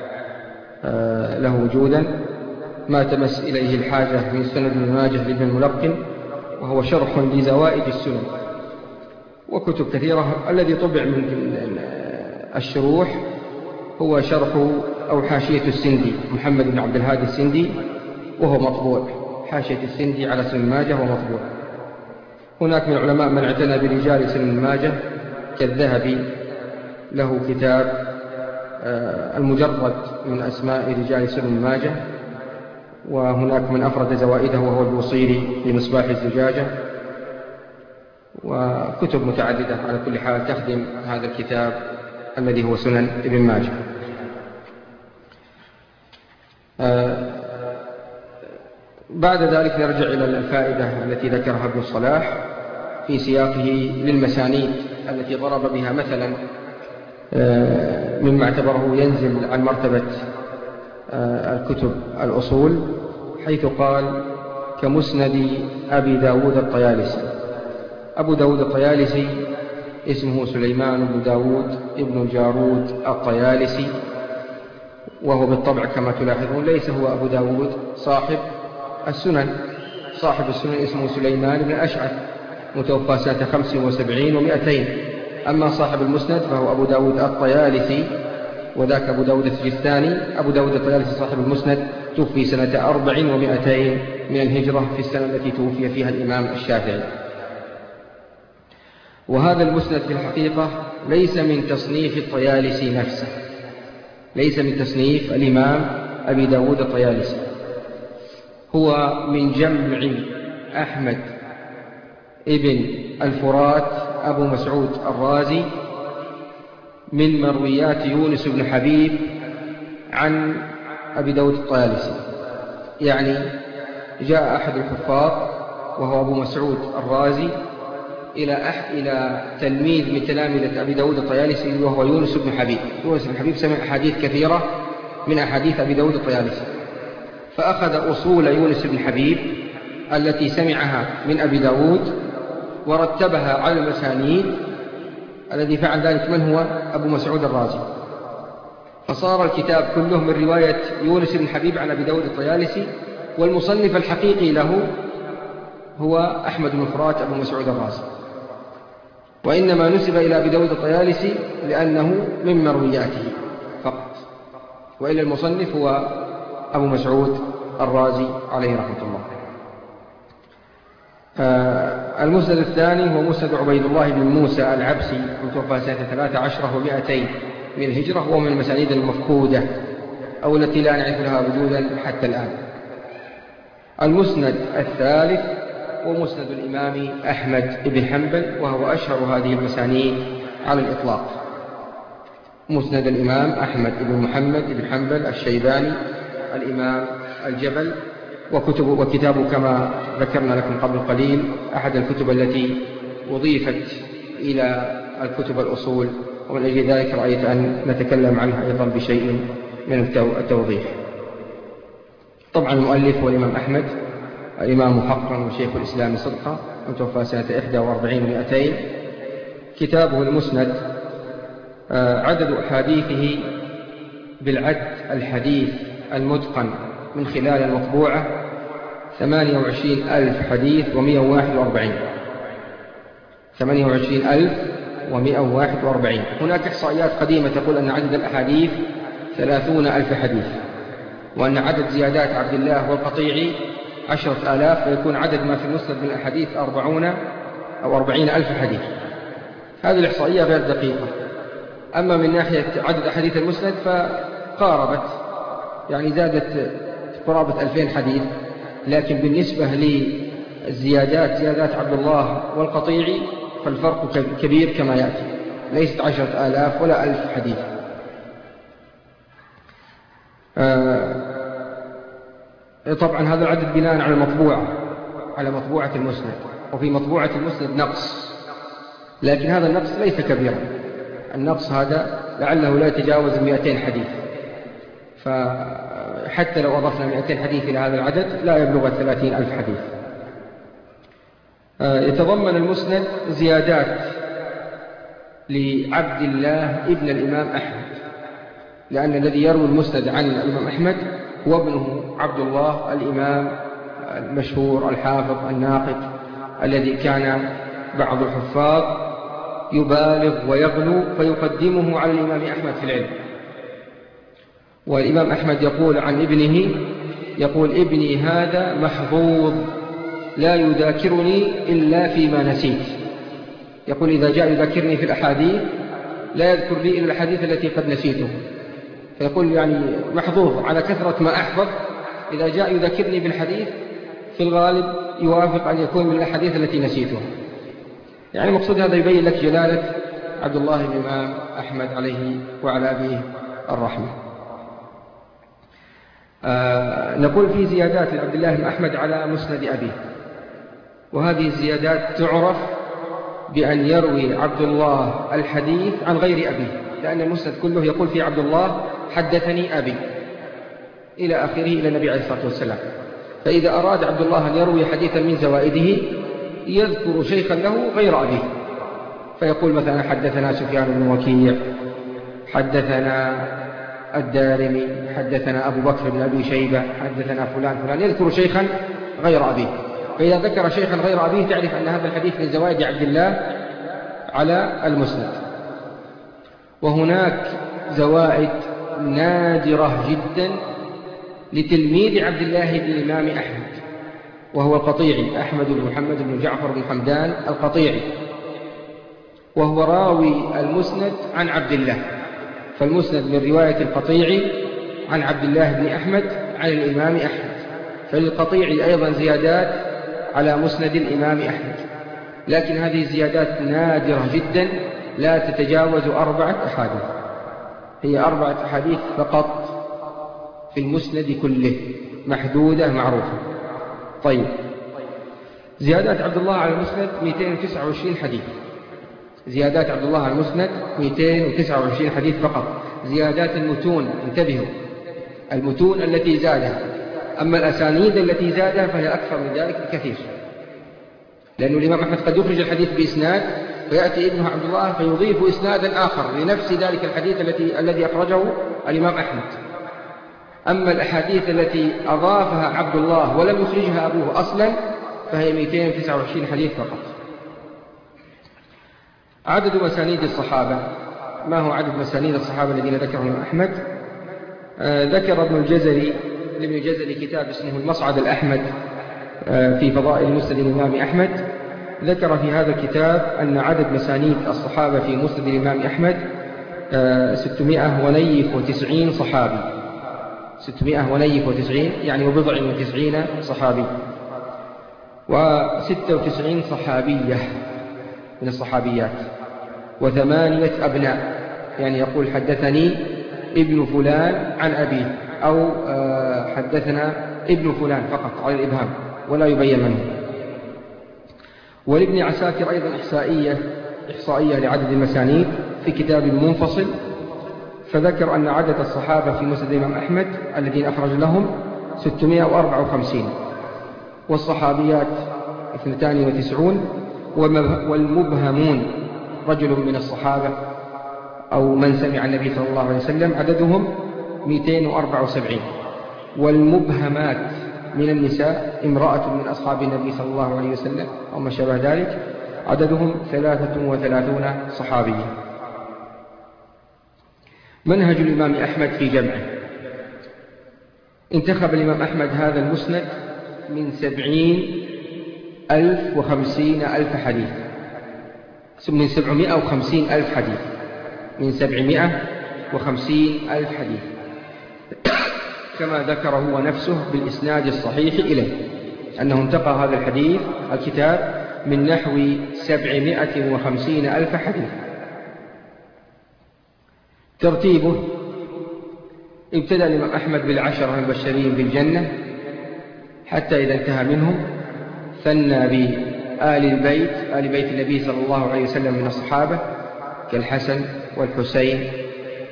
له وجودا، ما تمس إليه الحاجة من سنن ابن ماجه لابن الملقن، وهو شرح لزوائد السنن. وكتب كثيرة. الذي طبع من الشروح هو شرح أو حاشية السندي، محمد بن عبد الهادي السندي، وهو مطبوع. حاشية السندي على سنن ماجه ومطبوع. هناك من العلماء من اعتنى برجال سنن ماجه كالذهبي، له كتاب المجرد من أسماء رجال سنن ماجه. وهناك من أفرد زوائده وهو البوصيري في مصباح الزجاجة. وكتب متعددة على كل حال تخدم هذا الكتاب الذي هو سنن ابن ماجه. بعد ذلك نرجع إلى الفائدة التي ذكرها ابن الصلاح في سياقه للمسانيد التي ضرب بها مثلا مما اعتبره ينزل عن مرتبة الكتب الأصول، حيث قال كمسند أبي داود الطيالسي. أبو داود الطيالسي اسمه سليمان بن داود ابن جارود الطيالسي، وهو بالطبع كما تلاحظون ليس هو أبو داود صاحب السنن. صاحب السنن اسمه سليمان بن أشعث، متوفى سنة خمس وسبعين ومئتين. أما صاحب المسند فهو أبو داود الطيالسي، وذاك أبو داود السجستاني. أبو داود الطيالسي صاحب المسند توفي سنة أربع ومئتين من الهجرة، في السنة التي توفي فيها الإمام الشافعي. وهذا المسند في الحقيقة ليس من تصنيف الطيالسي نفسه، ليس من تصنيف الإمام أبي داود الطيالسي، هو من جمع أحمد ابن الفرات أبو مسعود الرازي من مرويات يونس بن حبيب عن أبي داود الطيالسي. يعني جاء أحد الحفاظ وهو أبو مسعود الرازي إلى أح إلى تلميذ من تلامذة أبي داود الطيالسي وهو يونس بن حبيب. يونس بن حبيب سمع أحاديث كثيرة من أحاديث أبي داود الطيالسي، فأخذ أصول يونس بن حبيب التي سمعها من أبي داود ورتبها على المسانيد. الذي فعل ذلك من هو؟ أبو مسعود الرازي. فصار الكتاب كله من رواية يونس بن حبيب عن أبي داود الطيالسي، والمصنف الحقيقي له هو أحمد بن فرات أبو مسعود الرازي، وإنما نسب إلى أبي داود الطيالسي لأنه من مروياته فقط، وإلا المصنف هو أبو مسعود الرازي عليه رحمة الله. آه المسند الثاني هو مسند عبيد الله بن موسى العبسي، متوفى سنة ثلاث عشرة ومئتين من الهجرة، وهو من المسانيد المفقودة أو التي لا نعرف لها وجودا حتى الآن. المسند الثالث هو مسند الإمام أحمد بن حنبل، وهو أشهر هذه المسانيد على الإطلاق. مسند الإمام أحمد بن محمد بن حنبل الشيباني الإمام الجبل، وكتب وكتابه كما ذكرنا لكم قبل قليل أحد الكتب التي أضيفت إلى الكتب الأصول، ومن أجل ذلك رأيت أن نتكلم عنها أيضا بشيء من التوضيح. طبعا المؤلف هو الإمام أحمد، الإمام حقا وشيخ الإسلام صدقا، متوفى سنة إحدى وأربعين ومئتين. كتابه المسند عدد أحاديثه بالعد الحديث المتقن من خلال المطبوعة ثمانية وعشرين ألف حديث ومئة وواحد وأربعين ثمانية وعشرين ألف ومئة وواحد وأربعين. هناك إحصائيات قديمة تقول أن عدد الأحاديث ثلاثون ألف حديث، وأن عدد زيادات عبد الله والقطيعي عشرة آلاف، فيكون عدد ما في المسند من الأحاديث أربعون أو أربعين ألف حديث. هذه الإحصائية غير دقيقة. أما من ناحية عدد أحاديث المسند فقاربت، يعني زادت قرابة ألفين حديث، لكن بالنسبة للزيادات زيادات عبد الله والقطيعي فالفرق كبير كما يأتي، ليست عشرة آلاف ولا ألف حديث. آه طبعا هذا العدد بناء على المطبوعة على مطبوعة المسند، وفي مطبوعة المسند نقص، لكن هذا النقص ليس كبيرا. النقص هذا لعله لا يتجاوز مئتين حديث، فحتى لو أضفنا مئتين حديث إلى هذا العدد لا يبلغ ثلاثين ألف حديث. يتضمن المسند زيادات لعبد الله ابن الإمام أحمد، لأن الذي يروي المسند عن الإمام أحمد هو ابنه عبد الله الإمام المشهور الحافظ الناقد، الذي كان بعض الحفاظ يبالغ ويغلو فيقدمه على الإمام أحمد في العلم. والإمام أحمد يقول عن ابنه، يقول ابني هذا محظوظ لا يذاكرني إلا فيما نسيت. يقول إذا جاء يذاكرني في الأحاديث لا يذكر لي إلا الحديث التي قد نسيته، فيقول يعني محظوظ على كثرة ما أحفظ، إذا جاء يذاكرني بالحديث في الغالب يوافق أن يكون من الحديث التي نسيتها. يعني مقصود هذا يبين لك جلالة عبد الله بن الإمام أحمد عليه وعلى أبيه الرحمة. آه نقول في زيادات لعبد الله بن أحمد على مسند أبيه، وهذه الزيادات تعرف بأن يروي عبد الله الحديث عن غير أبيه، لأن المسند كله يقول في عبد الله حدثني أبي إلى آخره إلى النبي عليه الصلاة والسلام. فإذا أراد عبد الله أن يروي حديثا من زوائده يذكر شيخا له غير أبيه، فيقول مثلا حدثنا سفيان بن وكيع، حدثنا الدارمي، حدثنا أبو بكر بن أبي شيبة، حدثنا فلان فلان، يذكر شيخا غير أبيه. فإذا ذكر شيخا غير أبيه تعرف أن هذا الحديث من زوائد عبد الله على المسند. وهناك زوائد نادرة جدا لتلميذ عبد الله بن الإمام أحمد، وهو القطيعي أحمد بن محمد بن جعفر بن حمدان القطيعي، وهو راوي المسند عن عبد الله. فالمسند من رواية القطيعي عن عبد الله بن أحمد عن الإمام أحمد، فللقطيعي أيضا زيادات على مسند الإمام أحمد، لكن هذه الزيادات نادرة جدا لا تتجاوز أربعة أحاديث، هي أربعة أحاديث فقط في المسند كله، محدودة معروفة. طيب، زيادات عبد الله على المسند مئتين وتسعة وعشرين حديث، زيادات عبد الله على المسند مئتين وتسعة وعشرين حديث فقط. زيادات المتون، انتبهوا، المتون التي زادها، أما الأسانيد التي زادها فهي أكثر من ذلك بكثير، لأن الإمام أحمد قد يخرج الحديث بإسناد فيأتي ابنه عبد الله فيضيف إسنادا آخر لنفس ذلك الحديث التي الذي أخرجه الإمام أحمد. أما الأحاديث التي أضافها عبد الله ولم يخرجها أبوه أصلا فهي مئتين وتسعة وعشرين حديث فقط. عدد مسانيد الصحابة، ما هو عدد مسانيد الصحابة الذين ذكرهم الإمام أحمد؟ آه ذكر ابن الجزري لابن الجزري كتاب اسمه المصعد الأحمد آه في فضائل مسند الإمام أحمد، ذكر في هذا الكتاب أن عدد مسانيد الصحابة في مسند الإمام أحمد آه ستمائة ونيف وتسعين صحابي، ستمائة ونيف وتسعين يعني وبضع وتسعين صحابي، وستة وتسعين صحابية من الصحابيات، وثمانية أبناء، يعني يقول حدثني ابن فلان عن أبيه، أو حدثنا ابن فلان فقط على الإبهام ولا يبين منه. ولابن عساكر أيضا إحصائية إحصائية لعدد المسانيد في كتاب منفصل، فذكر أن عدد الصحابة في مسند الإمام أحمد الذين أخرج لهم ستمائة وأربعة وخمسين، والصحابيات اثنتان وتسعون، والمبهمون رجل من الصحابة أو من سمع النبي صلى الله عليه وسلم عددهم مئتين وأربعة وسبعين، والمبهمات من النساء امرأة من أصحاب النبي صلى الله عليه وسلم أو ما شابه ذلك عددهم ثلاثة وثلاثون صحابية. منهج الإمام أحمد في جمعه، انتخب الإمام أحمد هذا المسند من سبعين ألف وخمسين ألف حديث، من سبعمائة وخمسين ألف حديث، من سبعمائة وخمسين ألف حديث، كما ذكر هو نفسه بالإسناد الصحيح إليه أنه انتقى هذا الحديث الكتاب من نحو سبعمائة وخمسين ألف حديث. ترتيبه: ابتدأ الإمام أحمد بالعشرة المبشرين بالجنة حتى إذا انتهى منهم ثنى بآل البيت، آل بيت النبي صلى الله عليه وسلم من الصحابة كالحسن والحسين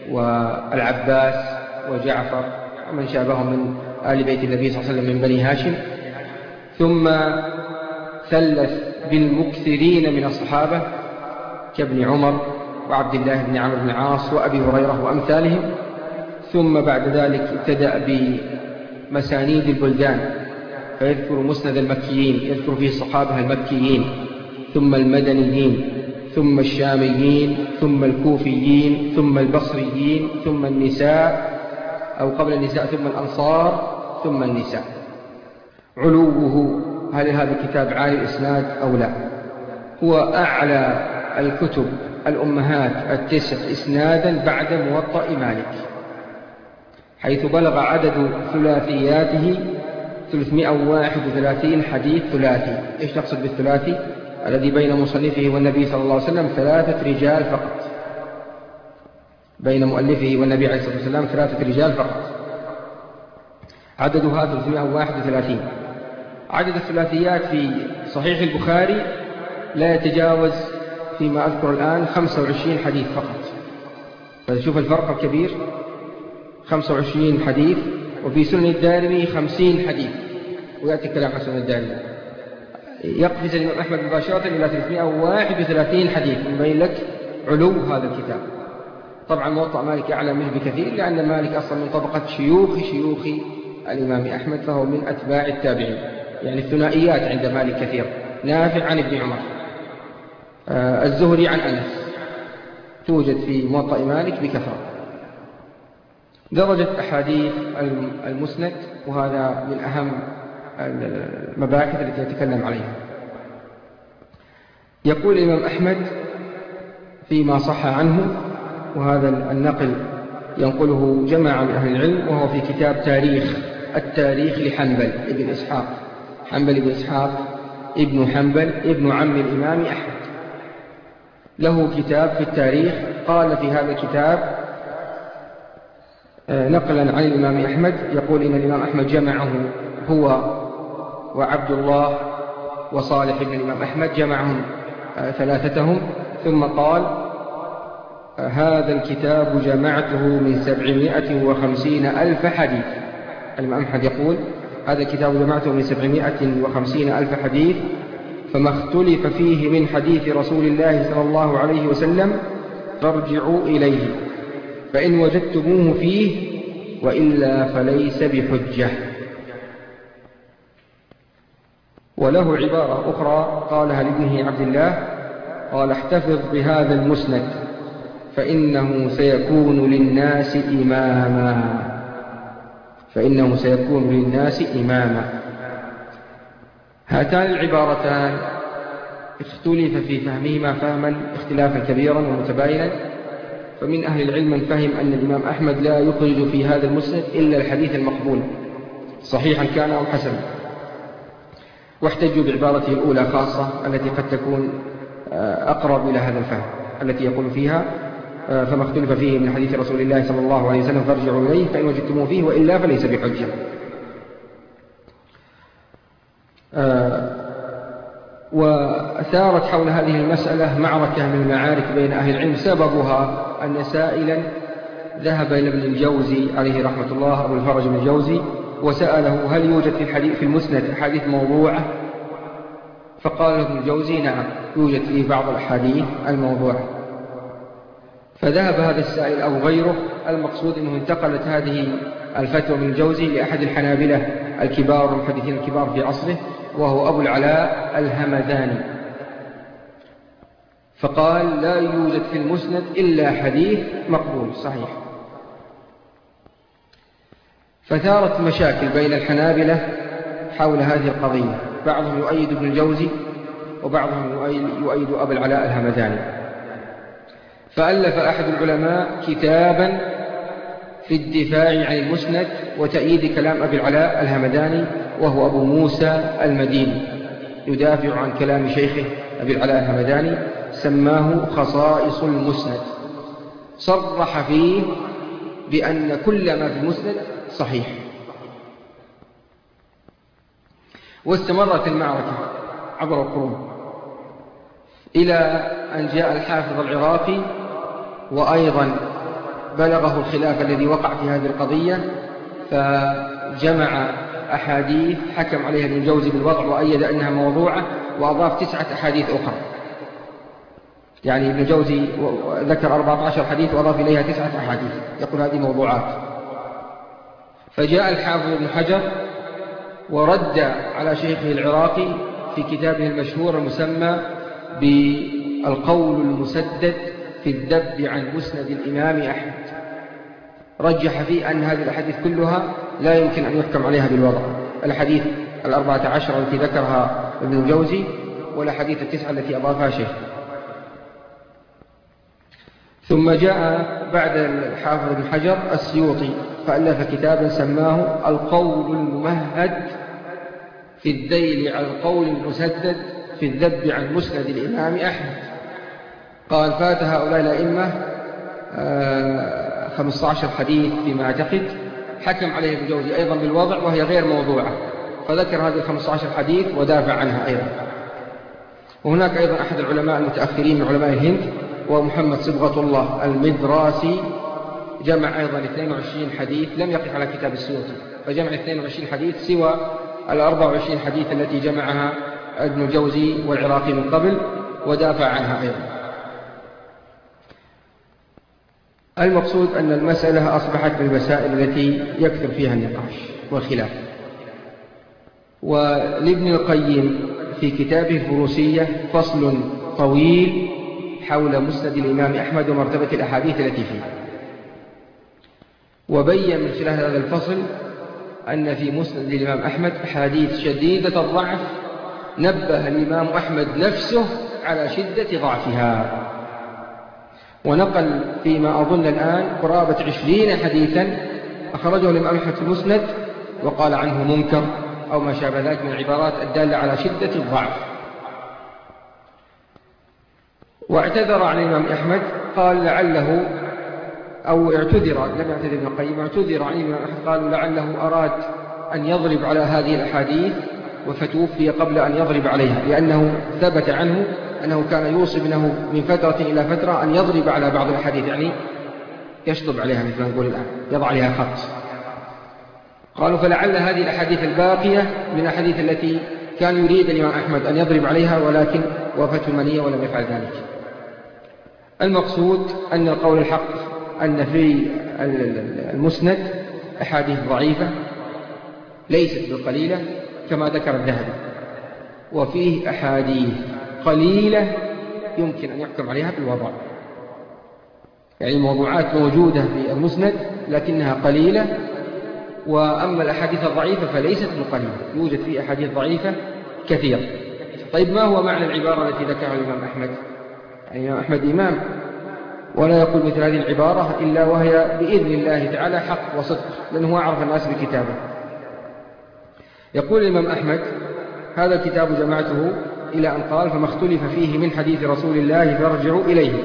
والعباس وجعفر ومن شابههم من آل بيت النبي صلى الله عليه وسلم من بني هاشم. ثم ثلث بالمكثرين من الصحابة كابن عمر وعبد الله بن عمرو بن العاص وأبي هريرة وأمثالهم. ثم بعد ذلك ابتدأ بمسانيد البلدان، فيذكر مسند المكيين، يذكر فيه الصحابة المكيين ثم المدنيين ثم الشاميين ثم الكوفيين ثم البصريين ثم النساء أو قبل النساء ثم الأنصار ثم النساء. علوه، هل هذا الكتاب عالي الإسناد أو لا؟ هو أعلى الكتب الأمهات التسع إسنادا بعد موطأ مالك، حيث بلغ عدد ثلاثياته ثلاثمائة وواحد وثلاثين حديث ثلاثي. إيش نقصد بالثلاثي؟ الذي بين مصنفه والنبي صلى الله عليه وسلم ثلاثة رجال فقط، بين مؤلفه والنبي عليه الصلاة والسلام ثلاثة رجال فقط، عددها ثلاثمائة وواحد وثلاثين. عدد الثلاثيات في صحيح البخاري لا يتجاوز فيما أذكر الآن خمسة وعشرين حديث فقط. فشوف الفرق الكبير، خمسة وعشرين حديث. وفي سنن الدارمي خمسين حديث، ويأتي كلام عن سنن الدارمي. يقفز الإمام أحمد مباشرة إلى ثلاثمائة وواحد وثلاثين حديث، يبين لك علو هذا الكتاب. طبعا موطأ مالك أعلى منه بكثير، لأن مالك أصلا من طبقة شيوخ شيوخ الإمام أحمد، فهو من أتباع التابعين. يعني الثنائيات عند مالك كثير، نافع عن ابن عمر، آه الزهري عن أنس، توجد في موطأ مالك بكثرة. درجة أحاديث المسند، وهذا من أهم المباحث التي يتكلم عليها. يقول الإمام أحمد فيما صح عنه، وهذا النقل ينقله جماعة من أهل العلم، وهو في كتاب تاريخ التاريخ لحنبل ابن إسحاق، حنبل ابن إسحاق ابن حنبل ابن عم الإمام أحمد، له كتاب في التاريخ. قال في هذا الكتاب نقلا عن الإمام أحمد، يقول إن الإمام أحمد جمعه هو وعبد الله وصالح بن الإمام أحمد، جمعهم ثلاثتهم. ثم قال هذا الكتاب جمعته من سبعمائة وخمسين ألف حديث. الإمام أحمد يقول هذا الكتاب جمعته من سبعمائة وخمسين ألف حديث، فما اختلف فيه من حديث رسول الله صلى الله عليه وسلم فارجعوا إليه، فإن وجدتموه فيه، وإلا فليس بحجة. وله عبارة أخرى قالها لابنه عبد الله، قال احتفظ بهذا المسند فإنه سيكون للناس إماما، فإنه سيكون للناس إماما. هاتان العبارتان اختلف في فهمهما فهما اختلافا كبيرا ومتباينا، فمن أهل العلم من فهم أن الإمام أحمد لا يخرج في هذا المسند إلا الحديث المقبول، صحيحا كان أو حسنا، واحتجوا بعبارته الأولى خاصة التي قد تكون أقرب إلى هذا الفهم، التي يقول فيها فما اختلف فيه من حديث رسول الله صلى الله عليه وسلم فارجعوا إليه، فإن وجدتموه فيه، وإلا فليس بحجة. وثارت حول هذه المسألة معركة من المعارك بين أهل العلم، سببها أن سائلا ذهب إلى ابن الجوزي عليه رحمة الله، أبو الفرج بن الجوزي، وسأله هل يوجد في الحديث في المسند أحاديث موضوعة؟ فقال ابن الجوزي نعم، يوجد فيه بعض الأحاديث الموضوعة. فذهب هذا السائل أو غيره، المقصود أنه انتقلت هذه الفتوى من الجوزي لأحد الحنابلة الكبار والمحدثين الكبار في عصره، وهو أبو العلاء الهمداني، فقال لا يوجد في المسند إلا حديث مقبول صحيح. فثارت مشاكل بين الحنابلة حول هذه القضية، بعضهم يؤيد ابن الجوزي وبعضهم يؤيد أبو العلاء الهمداني. فألف أحد العلماء كتابا في الدفاع عن المسند وتأييد كلام أبي العلاء الهمداني، وهو أبو موسى المديني، يدافع عن كلام شيخه أبي العلاء الهمداني، سماه خصائص المسند. صرح فيه بأن كل ما في المسند صحيح. واستمرت المعركة عبر القرون إلى أن جاء الحافظ العراقي وأيضا بلغه الخلاف الذي وقع في هذه القضية، فجمع أحاديث حكم عليها ابن الجوزي بالوضع وأيد أنها موضوعة، وأضاف تسعة أحاديث أخرى. يعني ابن الجوزي ذكر أربعة عشر حديث وأضاف إليها تسعة أحاديث، يقول هذه موضوعات. فجاء الحافظ ابن حجر ورد على شيخه العراقي في كتابه المشهور المسمى بالقول المسدد في الذب عن مسند الإمام أحمد، رجح فيه أن هذه الأحاديث كلها لا يمكن أن يحكم عليها بالوضع، الحديث الأربعة عشر التي ذكرها ابن الجوزي والأحاديث التسعة التي أضافها شيخ. ثم جاء بعد الحافظ ابن حجر السيوطي فألف كتابا سماه القول الممهد في الذيل على القول المسدد في الذب عن مسند الإمام أحمد. قال فات هؤلاء الأئمة خمسة عشر حديث فيما أعتقد، حكم عليه ابن الجوزي أيضا بالوضع وهي غير موضوعة، فذكر هذه الخمسة عشر حديث ودافع عنها أيضا. وهناك أيضا أحد العلماء المتأخرين من علماء الهند ومحمد صبغة الله المدراسي جمع أيضا اثنين وعشرين حديث، لم يقف على كتاب السيوطي، فجمع اثنين وعشرين حديث سوى الأربع وعشرين حديث التي جمعها ابن الجوزي والعراقي من قبل ودافع عنها أيضا. المقصود أن المسألة أصبحت من المسائل التي يكثر فيها النقاش والخلاف. ولابن القيم في كتابه الفروسية فصل طويل حول مسند الإمام أحمد ومرتبة الأحاديث التي فيه، وبين من خلال هذا الفصل أن في مسند الإمام أحمد أحاديث شديدة الضعف نبه الإمام أحمد نفسه على شدة ضعفها، ونقل فيما أظن الآن قرابة عشرين حديثا أخرجه الإمام أحمد في المسند وقال عنه منكر أو ما شابه ذلك من العبارات الدالة على شدة الضعف. واعتذر عن الإمام أحمد، قال لعله أو اعتذر، لم يعتذر ابن القيم، اعتذر عن الإمام أحمد قالوا لعله أراد أن يضرب على هذه الأحاديث فتوفي قبل أن يضرب عليها، لأنه ثبت عنه أنه كان يوصي ابنه من فترة إلى فترة أن يضرب على بعض الأحاديث، يعني يشطب عليها مثل ما نقول الآن، يضع عليها خط. قالوا فلعل هذه الأحاديث الباقية من الأحاديث التي كان يريد الإمام أحمد أن يضرب عليها ولكن وافته المنية ولم يفعل ذلك. المقصود أن القول الحق أن في المسند أحاديث ضعيفة ليست بالقليلة كما ذكر الذهبي، وفيه أحاديث قليلة يمكن أن يحكم عليها بالوضع، يعني الموضوعات موجودة في المسند لكنها قليلة، وأما الأحاديث الضعيفة فليست بالقليلة، يوجد فيه أحاديث ضعيفة كثيرة. طيب ما هو معنى العبارة التي ذكرها الإمام أحمد؟ يعني الإمام أحمد إمام ولا يقول مثل هذه العبارة إلا وهي بإذن الله تعالى حق وصدق، لأنه أعرف الناس بكتابه. يقول الإمام أحمد هذا الكتاب جمعته إلى أن قال فما اختلف فيه من حديث رسول الله فارجعوا إليه.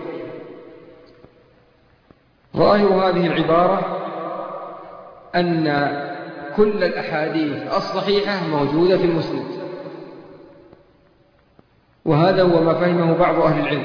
ظاهر هذه العبارة أن كل الأحاديث الصحيحة موجودة في المسند، وهذا هو ما فهمه بعض أهل العلم،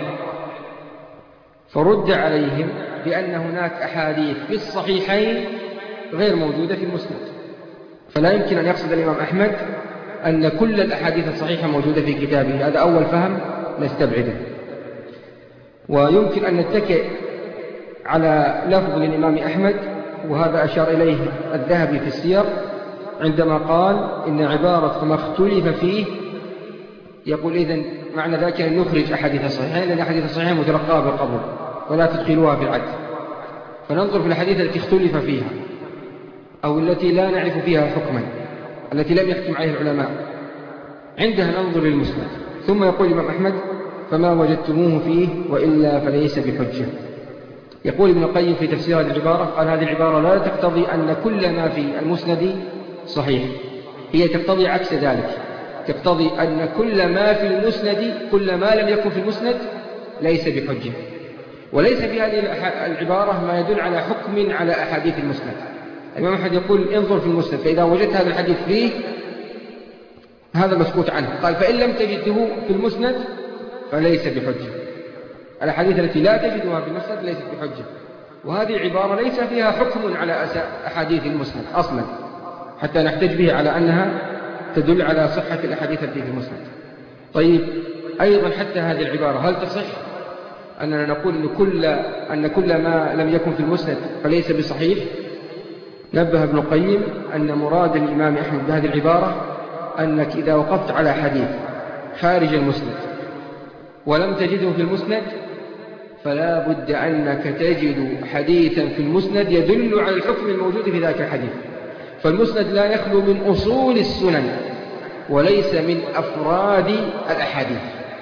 فرد عليهم بأن هناك أحاديث في الصحيحين غير موجودة في المسند، فلا يمكن أن يقصد الإمام أحمد أن كل الأحاديث الصحيحة موجودة في كتابه، هذا أول فهم نستبعده. ويمكن أن نتكئ على لفظ للإمام أحمد، وهذا أشار إليه الذهبي في السير عندما قال إن عبارة فما اختلف فيه، يقول إذن معنى ذلك أن نخرج أحاديث الصحيحين، لأن أحاديث الصحيحين متلقاها بالقبول ولا تدخلوها في العد، فننظر في الأحاديث التي اختلف فيها أو التي لا نعرف فيها حكما، التي لم يحكم عليها العلماء، عندها ننظر للمسند. ثم يقول الإمام أحمد فما وجدتموه فيه وإلا فليس بحجة. يقول ابن القيم في تفسير هذه العبارة قال هذه العبارة لا تقتضي أن كل ما في المسند صحيح، هي تقتضي عكس ذلك، تقتضي أن كل ما في المسند كل ما لم يكن في المسند ليس بحجة. وليس في هذه العبارة ما يدل على حكم على أحاديث المسند. الإمام أحمد يقول انظر في المسند فإذا وجدت هذا الحديث فيه هذا مسكوت عنه، قال فإن لم تجده في المسند فليس بحجة. الأحاديث التي لا تجدها في المسند ليست بحجة. وهذه عبارة ليس فيها حكم على أحاديث المسند أصلا حتى نحتج به على أنها تدل على صحة الأحاديث التي في المسند. طيب أيضا حتى هذه العبارة هل تصح؟ أننا نقول إن كل, أن كل ما لم يكن في المسند فليس بصحيح. نبه ابن القيم أن مراد الإمام أحمد بهذه العبارة أنك إذا وقفت على حديث خارج المسند ولم تجده في المسند فلا بد أنك تجد حديثا في المسند يدل على الحكم الموجود في ذاك الحديث. فالمسند لا يخلو من أصول السنن وليس من أفراد الأحاديث.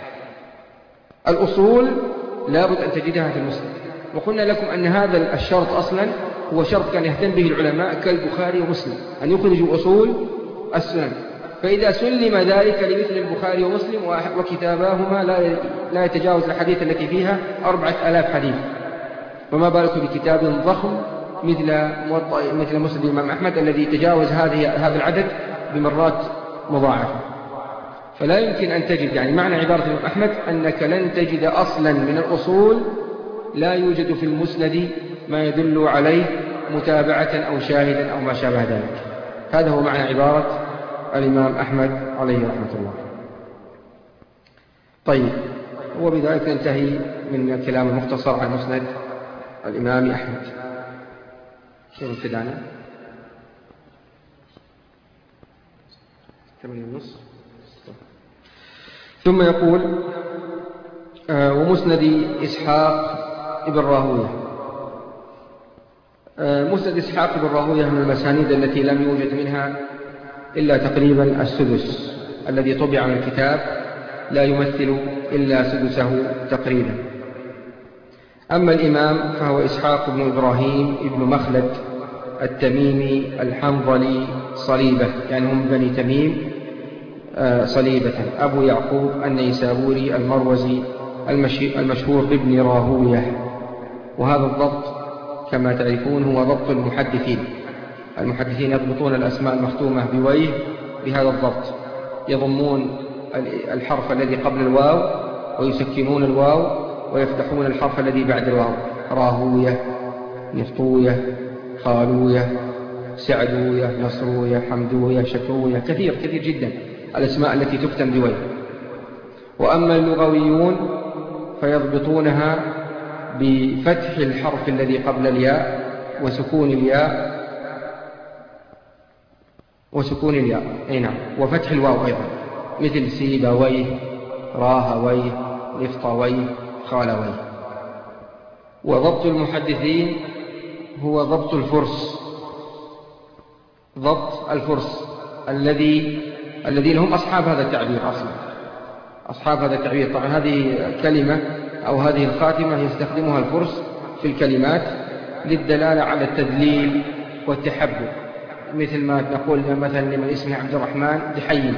الأصول لا بد أن تجدها في المسند. وقلنا لكم أن هذا الشرط أصلا هو شرط كان يهتم به العلماء كالبخاري ومسلم أن يخرجوا أصول السنن. فإذا سلم ذلك لمثل البخاري ومسلم وكتاباهما لا يتجاوز الحديث التي فيها أربعة آلاف حديث، فما بالك بكتاب ضخم مثل مثل مسند الإمام أحمد الذي تجاوز هذه هذا العدد بمرات مضاعفة. فلا يمكن أن تجد، يعني معنى عبارة الإمام أحمد أنك لن تجد أصلا من الأصول لا يوجد في المسند ما يدل عليه متابعة أو شاهدا أو ما شابه ذلك. هذا هو معنى عبارة الإمام أحمد عليه رحمة الله. طيب، وبذلك ننتهي من الكلام المختصر عن مسند الإمام أحمد. كيف ابتدأنا؟ ثمانية ونصف. ثم يقول آه ومسند إسحاق ابن راهوية. آه مسند إسحاق ابن راهوية من المسانيد التي لم يوجد منها إلا تقريبا السدس الذي طبع من الكتاب لا يمثل إلا سدسه تقريبا. أما الإمام فهو إسحاق بن إبراهيم ابن مخلد التميمي الحنظلي صليبة، يعني هم بني تميم صليبة، أبو يعقوب النيسابوري المروزي المشهور بابن راهوية. وهذا الضبط كما تعرفون هو ضبط المحدثين. المحدثين يضبطون الأسماء المختومة بويه بهذا الضبط، يضمون الحرف الذي قبل الواو ويسكنون الواو ويفتحون الحرف الذي بعد الواو. راهوية، نفطوية، خالوية، سعدوية، نصروية، حمدوية، شكروية، كثير كثير جدا الأسماء التي تختم بويه. وأما اللغويون فيضبطونها بفتح الحرف الذي قبل الياء وسكون الياء وسكون الياء أي نعم، وفتح الواو أيضا، مثل سيبويه، راهويه، نفطويه، خالويه. وضبط المحدثين هو ضبط الفرس، ضبط الفرس الذي الذين هم أصحاب هذا التعبير أصلا، أصحاب هذا التعبير. طبعا هذه كلمة أو هذه الخاتمة يستخدمها الفرس في الكلمات للدلالة على التدليل والتحبب، مثل ما نقول مثلا لمن اسمه عبد الرحمن دحيم،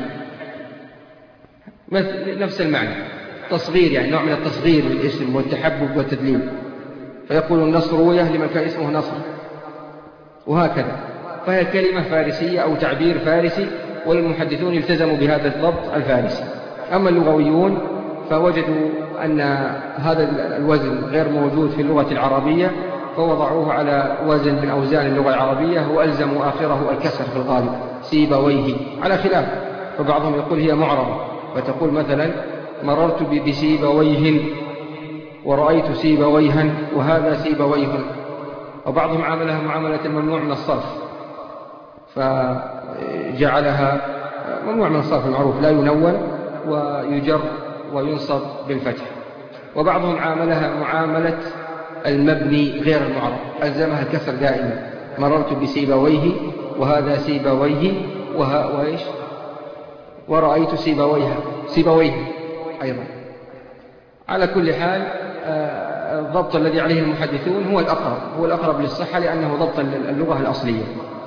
نفس المعنى، تصغير، يعني نوع من التصغير للاسم والتحبب والتدليل. فيقول النصروية لمن كان اسمه نصر، وهكذا. فهي كلمة فارسية أو تعبير فارسي، والمحدثون التزموا بهذا الضبط الفارسي. أما اللغويون فوجدوا أن هذا الوزن غير موجود في اللغة العربية، فوضعوه على وزن من أوزان اللغة العربية وألزموا آخره الكسر في الغالب، سيبويه، على خلاف. فبعضهم يقول هي معربة، فتقول مثلا مررت بسيبويه ورأيت سيبويها وهذا سيبويه. وبعضهم عاملها معاملة الممنوع من الصرف، فجعلها ممنوع من الصرف المعروف، لا ينون ويجر وينصب بالفتح. وبعضهم عاملها معاملة المبني غير المعرب، ألزمها الكسر دائما، مررت بسيبويه وهذا سيبويه وها وإيش ورأيت سيبويها سيبويه أيضا. على كل حال الضبط الذي عليه المحدثون هو الأقرب، هو الأقرب للصحة، لأنه ضبط اللغة الأصلية.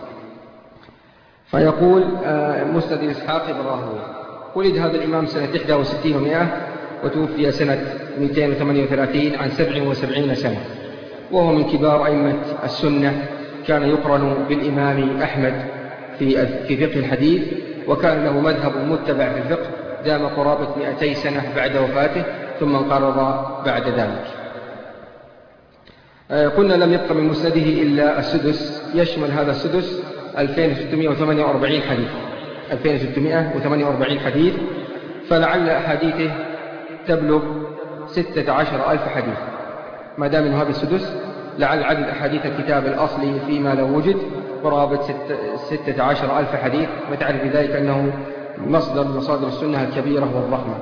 فيقول مسند إسحاق بن راهوية. ولد هذا الإمام سنة إحدى وستين ومائة وتوفي سنة مئتين وثمانية وثلاثين عن سبع وسبعين سنة، وهو من كبار أئمة السنة. كان يقرن بالإمام أحمد في في فقه الحديث، وكان له مذهب متبع في الفقه دام قرابة مئتي سنة بعد وفاته، ثم انقرض بعد ذلك. قلنا لم يبق من مسنده إلا السدس، يشمل هذا السدس ألفين وستمائة وثمانية وأربعين حديث ألفين وستمائة وثمانية وأربعين حديث، فلعل أحاديثه تبلغ ستة عشر ألف حديث. ما دام من هذا السدس لعل عدد أحاديث الكتاب الأصلي فيما لو وجد قرابة ستة عشر ألف حديث، وتعرف بذلك أنه مصدر من مصادر السنة الكبيرة والضخمة.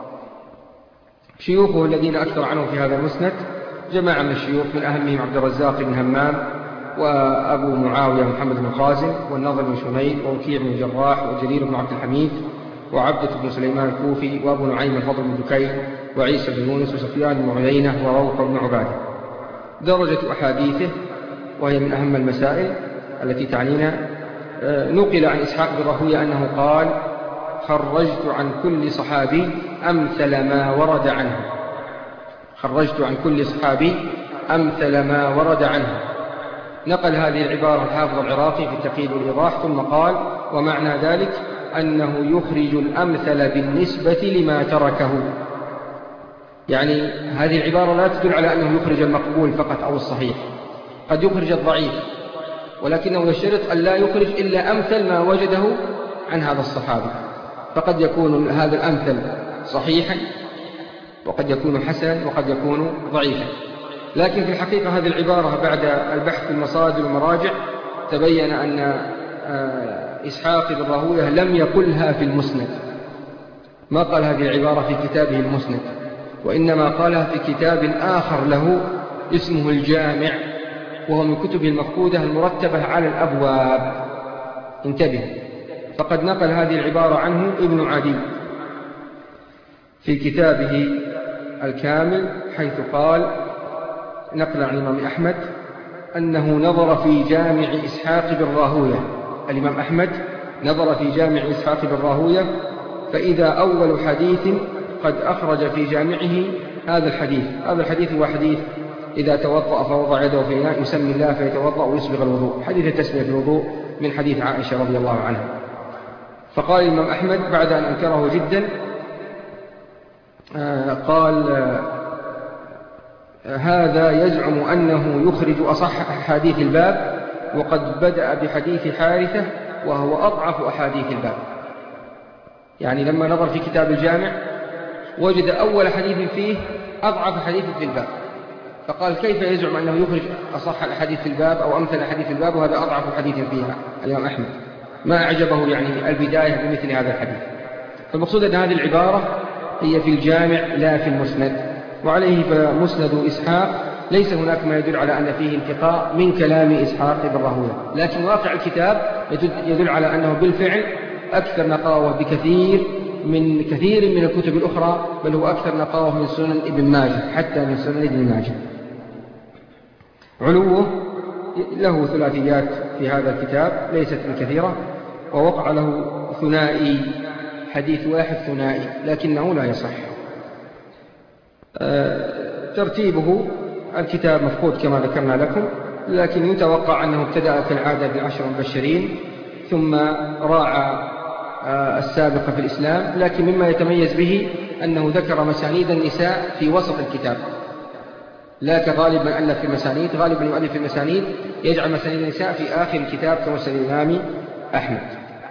شيوخه الذين أكثر عنه في هذا المسند جماعة من الشيوخ، من أهمهم عبد الرزاق بن همام، وأبو معاوية محمد بن خازن، والنضر بن شميل، ووكيع بن الجراح، وجرير بن عبد الحميد، وعبدة بن سليمان الكوفي، وأبو نعيم الفضل بن دكين، وعيسى بن يونس، وسفيان بن عيينة، وروح بن عبادة. درجة أحاديثه وهي من أهم المسائل التي تعنينا، نقل عن إسحاق بن راهويه أنه قال: خرجت عن كل صحابي أمثل ما ورد عنه خرجت عن كل صحابي أمثل ما ورد عنه. نقل هذه العبارة الحافظ العراقي في التقييد والإيضاح، ثم قال: ومعنى ذلك أنه يخرج الأمثل بالنسبة لما تركه. يعني هذه العبارة لا تدل على أنه يخرج المقبول فقط أو الصحيح، قد يخرج الضعيف، ولكنه يشترط أن لا يخرج إلا أمثل ما وجده عن هذا الصحابي، فقد يكون هذا الأمثل صحيحا، وقد يكون حسنا، وقد يكون ضعيفا. لكن في الحقيقة هذه العبارة بعد البحث في المصادر والمراجع تبين أن إسحاق بن راهويه لم يقلها في المسند، ما قال هذه العبارة في كتابه المسند، وإنما قالها في كتاب آخر له اسمه الجامع، وهو من كتبه المفقودة المرتبة على الأبواب. انتبه، فقد نقل هذه العبارة عنه ابن عدي في كتابه الكامل، حيث قال نقل عن الإمام أحمد أنه نظر في جامع إسحاق بن راهويه. الإمام أحمد نظر في جامع إسحاق بن راهويه فإذا أول حديث قد أخرج في جامعه هذا الحديث. هذا الحديث هو حديث إذا توضأ فوضع يده في إناء يسمي الله فيتوضأ ويسبغ الوضوء، حديث التسمية في الوضوء من حديث عائشة رضي الله عنها. فقال الإمام أحمد بعد أن أنكره جدا، آه قال آه هذا يزعم أنه يخرج أصح أحاديث الباب، وقد بدأ بحديث حارثة وهو أضعف أحاديث الباب. يعني لما نظر في كتاب الجامع وجد أول حديث فيه أضعف حديث في الباب، فقال كيف يزعم أنه يخرج أصح الحديث في الباب أو أمثل حديث في الباب وهذا أضعف حديث فيها. الإمام أحمد ما أعجبه يعني البداية بمثل هذا الحديث. فالمقصود أن هذه العبارة هي في الجامع لا في المسند، وعليه فمسند إسحاق ليس هناك ما يدل على أن فيه انتقاء من كلام إسحاق بن راهويه، لكن واقع الكتاب يدل على أنه بالفعل أكثر نقاوة بكثير من كثير من الكتب الأخرى، بل هو أكثر نقاوة من سنن ابن ماجه، حتى من سنن ابن ماجه. علوه له ثلاثيات في هذا الكتاب ليست بالكثيرة، ووقع له ثنائي، حديث واحد ثنائي لكنه لا يصح. أه ترتيبه الكتاب مفقود كما ذكرنا لكم، لكن يتوقع أنه ابتدأ كالعادة بالعشر المبشرين ثم راعى أه السابقة في الإسلام، لكن مما يتميز به أنه ذكر مسانيد النساء في وسط الكتاب، لا كغالب من ألف في المسانيد. غالبا يؤلف في المسانيد يجعل مسانيد النساء في آخر الكتاب كمسند الإمام أحمد.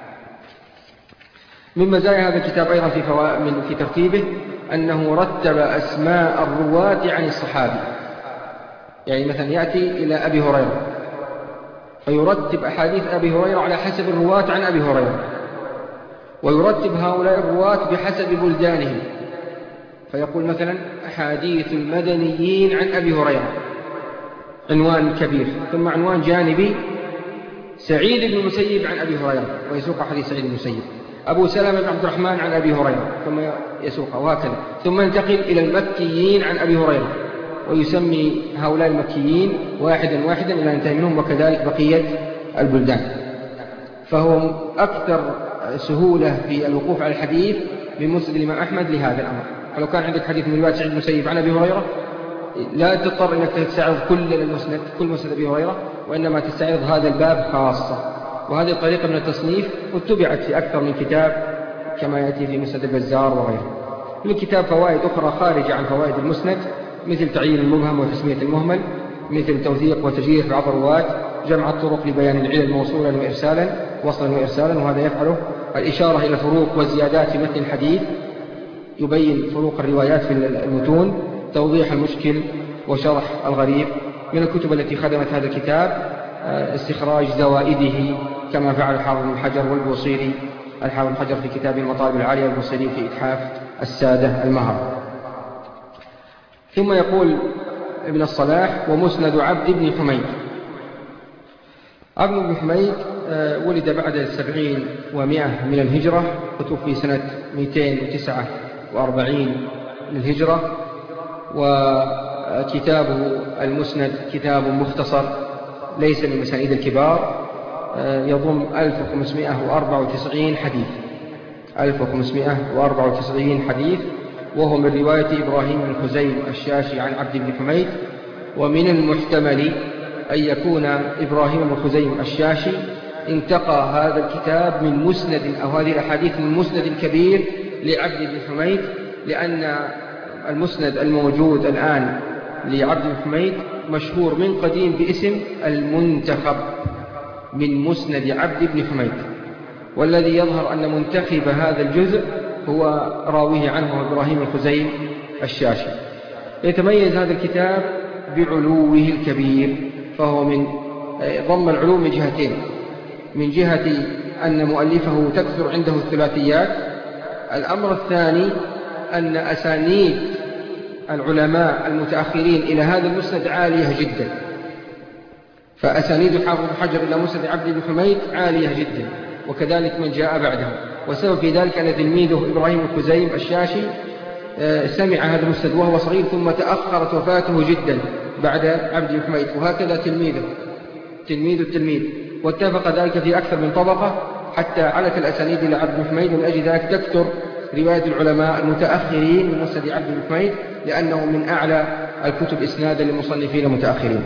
من مزايا هذا الكتاب أيضا في, من في ترتيبه أنه رتب أسماء الرواة عن الصحابي. يعني مثلا يأتي إلى أبي هريرة فيرتب أحاديث أبي هريرة على حسب الرواة عن أبي هريرة، ويرتب هؤلاء الرواة بحسب بلدانهم، فيقول مثلا أحاديث المدنيين عن أبي هريرة عنوان كبير، ثم عنوان جانبي سعيد بن المسيب عن أبي هريرة ويسوق حديث سعيد بن المسيب، أبو سلمة بن عبد الرحمن عن أبي هريرة ثم يسوق، وهكذا. ثم ينتقل إلى المكيين عن أبي هريرة ويسمي هؤلاء المكيين واحدا واحدا إلى أن ينتهي منهم، وكذلك بقية البلدان. فهو أكثر سهولة في الوقوف على الحديث من مسند الإمام أحمد لهذا الأمر. فلو كان عندك حديث من رواية سعيد بن المسيب عن أبي هريرة لا تضطر أنك تستعرض كل المسند كل مسند أبي هريرة، وإنما تستعرض هذا الباب خاصة. وهذه الطريقة من التصنيف اتبعت في أكثر من كتاب كما يأتي في مسند البزار وغيره. للكتاب فوائد أخرى خارجة عن فوائد المسند، مثل تعيين المبهم وتسمية المهمل، مثل توثيق وتجريح بعض الرواة، جمع الطرق لبيان العلل موصولا وإرسالا وصلا وإرسالا، وهذا يفعله. الإشارة إلى الفروق والزيادات في متن الحديث، يبين فروق الروايات في المتون. توضيح المشكل وشرح الغريب. من الكتب التي خدمت هذا الكتاب استخراج زوائده كما فعل الحافظ بن حجر والبوصيري، الحافظ بن حجر في كتابه المطالب العالية والبوصيري في إتحاف السادة المهر. ثم يقول ابن الصلاح: ومسند عبد بن حميد. عبد بن حميد ولد بعد السبعين ومائة من الهجرة، وتوفي سنة مئتين وتسعة وأربعين للهجرة. وكتابه المسند كتاب مختصر ليس من مسانيد الكبار، يضم ألف وخمسمائة وأربعة وتسعين حديث ألف وخمسمائة وأربعة وتسعين حديث، وهو من رواية إبراهيم بن خزيم الشاشي عن عبد بن حميد. ومن المحتمل أن يكون إبراهيم بن خزيم الشاشي انتقى هذا الكتاب من مسند أو هذه الأحاديث من مسند كبير لعبد بن حميد، لأن المسند الموجود الآن لعبد بن حميد مشهور من قديم باسم المنتخب من مسند عبد بن حميد، والذي يظهر أن منتخب هذا الجزء هو راويه عنه إبراهيم الخزيم الشاشي. يتميز هذا الكتاب بعلوه الكبير، فهو من ضم العلو من جهتين: من جهة أن مؤلفه تكثر عنده الثلاثيات، الأمر الثاني أن أسانيد العلماء المتأخرين إلى هذا المسند عالية جدا، فأسانيد حافظ بن حجر إلى مسند عبد بن حميد عالية جدا، وكذلك من جاء بعده. والسبب في ذلك أن تلميذه إبراهيم الخزيم الشاشي سمع هذا المسند وهو صغير، ثم تأخرت وفاته جدا بعد عبد بن حميد، وهكذا تلميذه تلميذ التلميذ، واتفق ذلك في أكثر من طبقة حتى علت الأسانيد إلى عبد بن حميد. من أجل ذلك تكثر رواية العلماء المتأخرين من مسند عبد بن حميد، لأنه من أعلى الكتب إسنادا للمصنفين المتأخرين.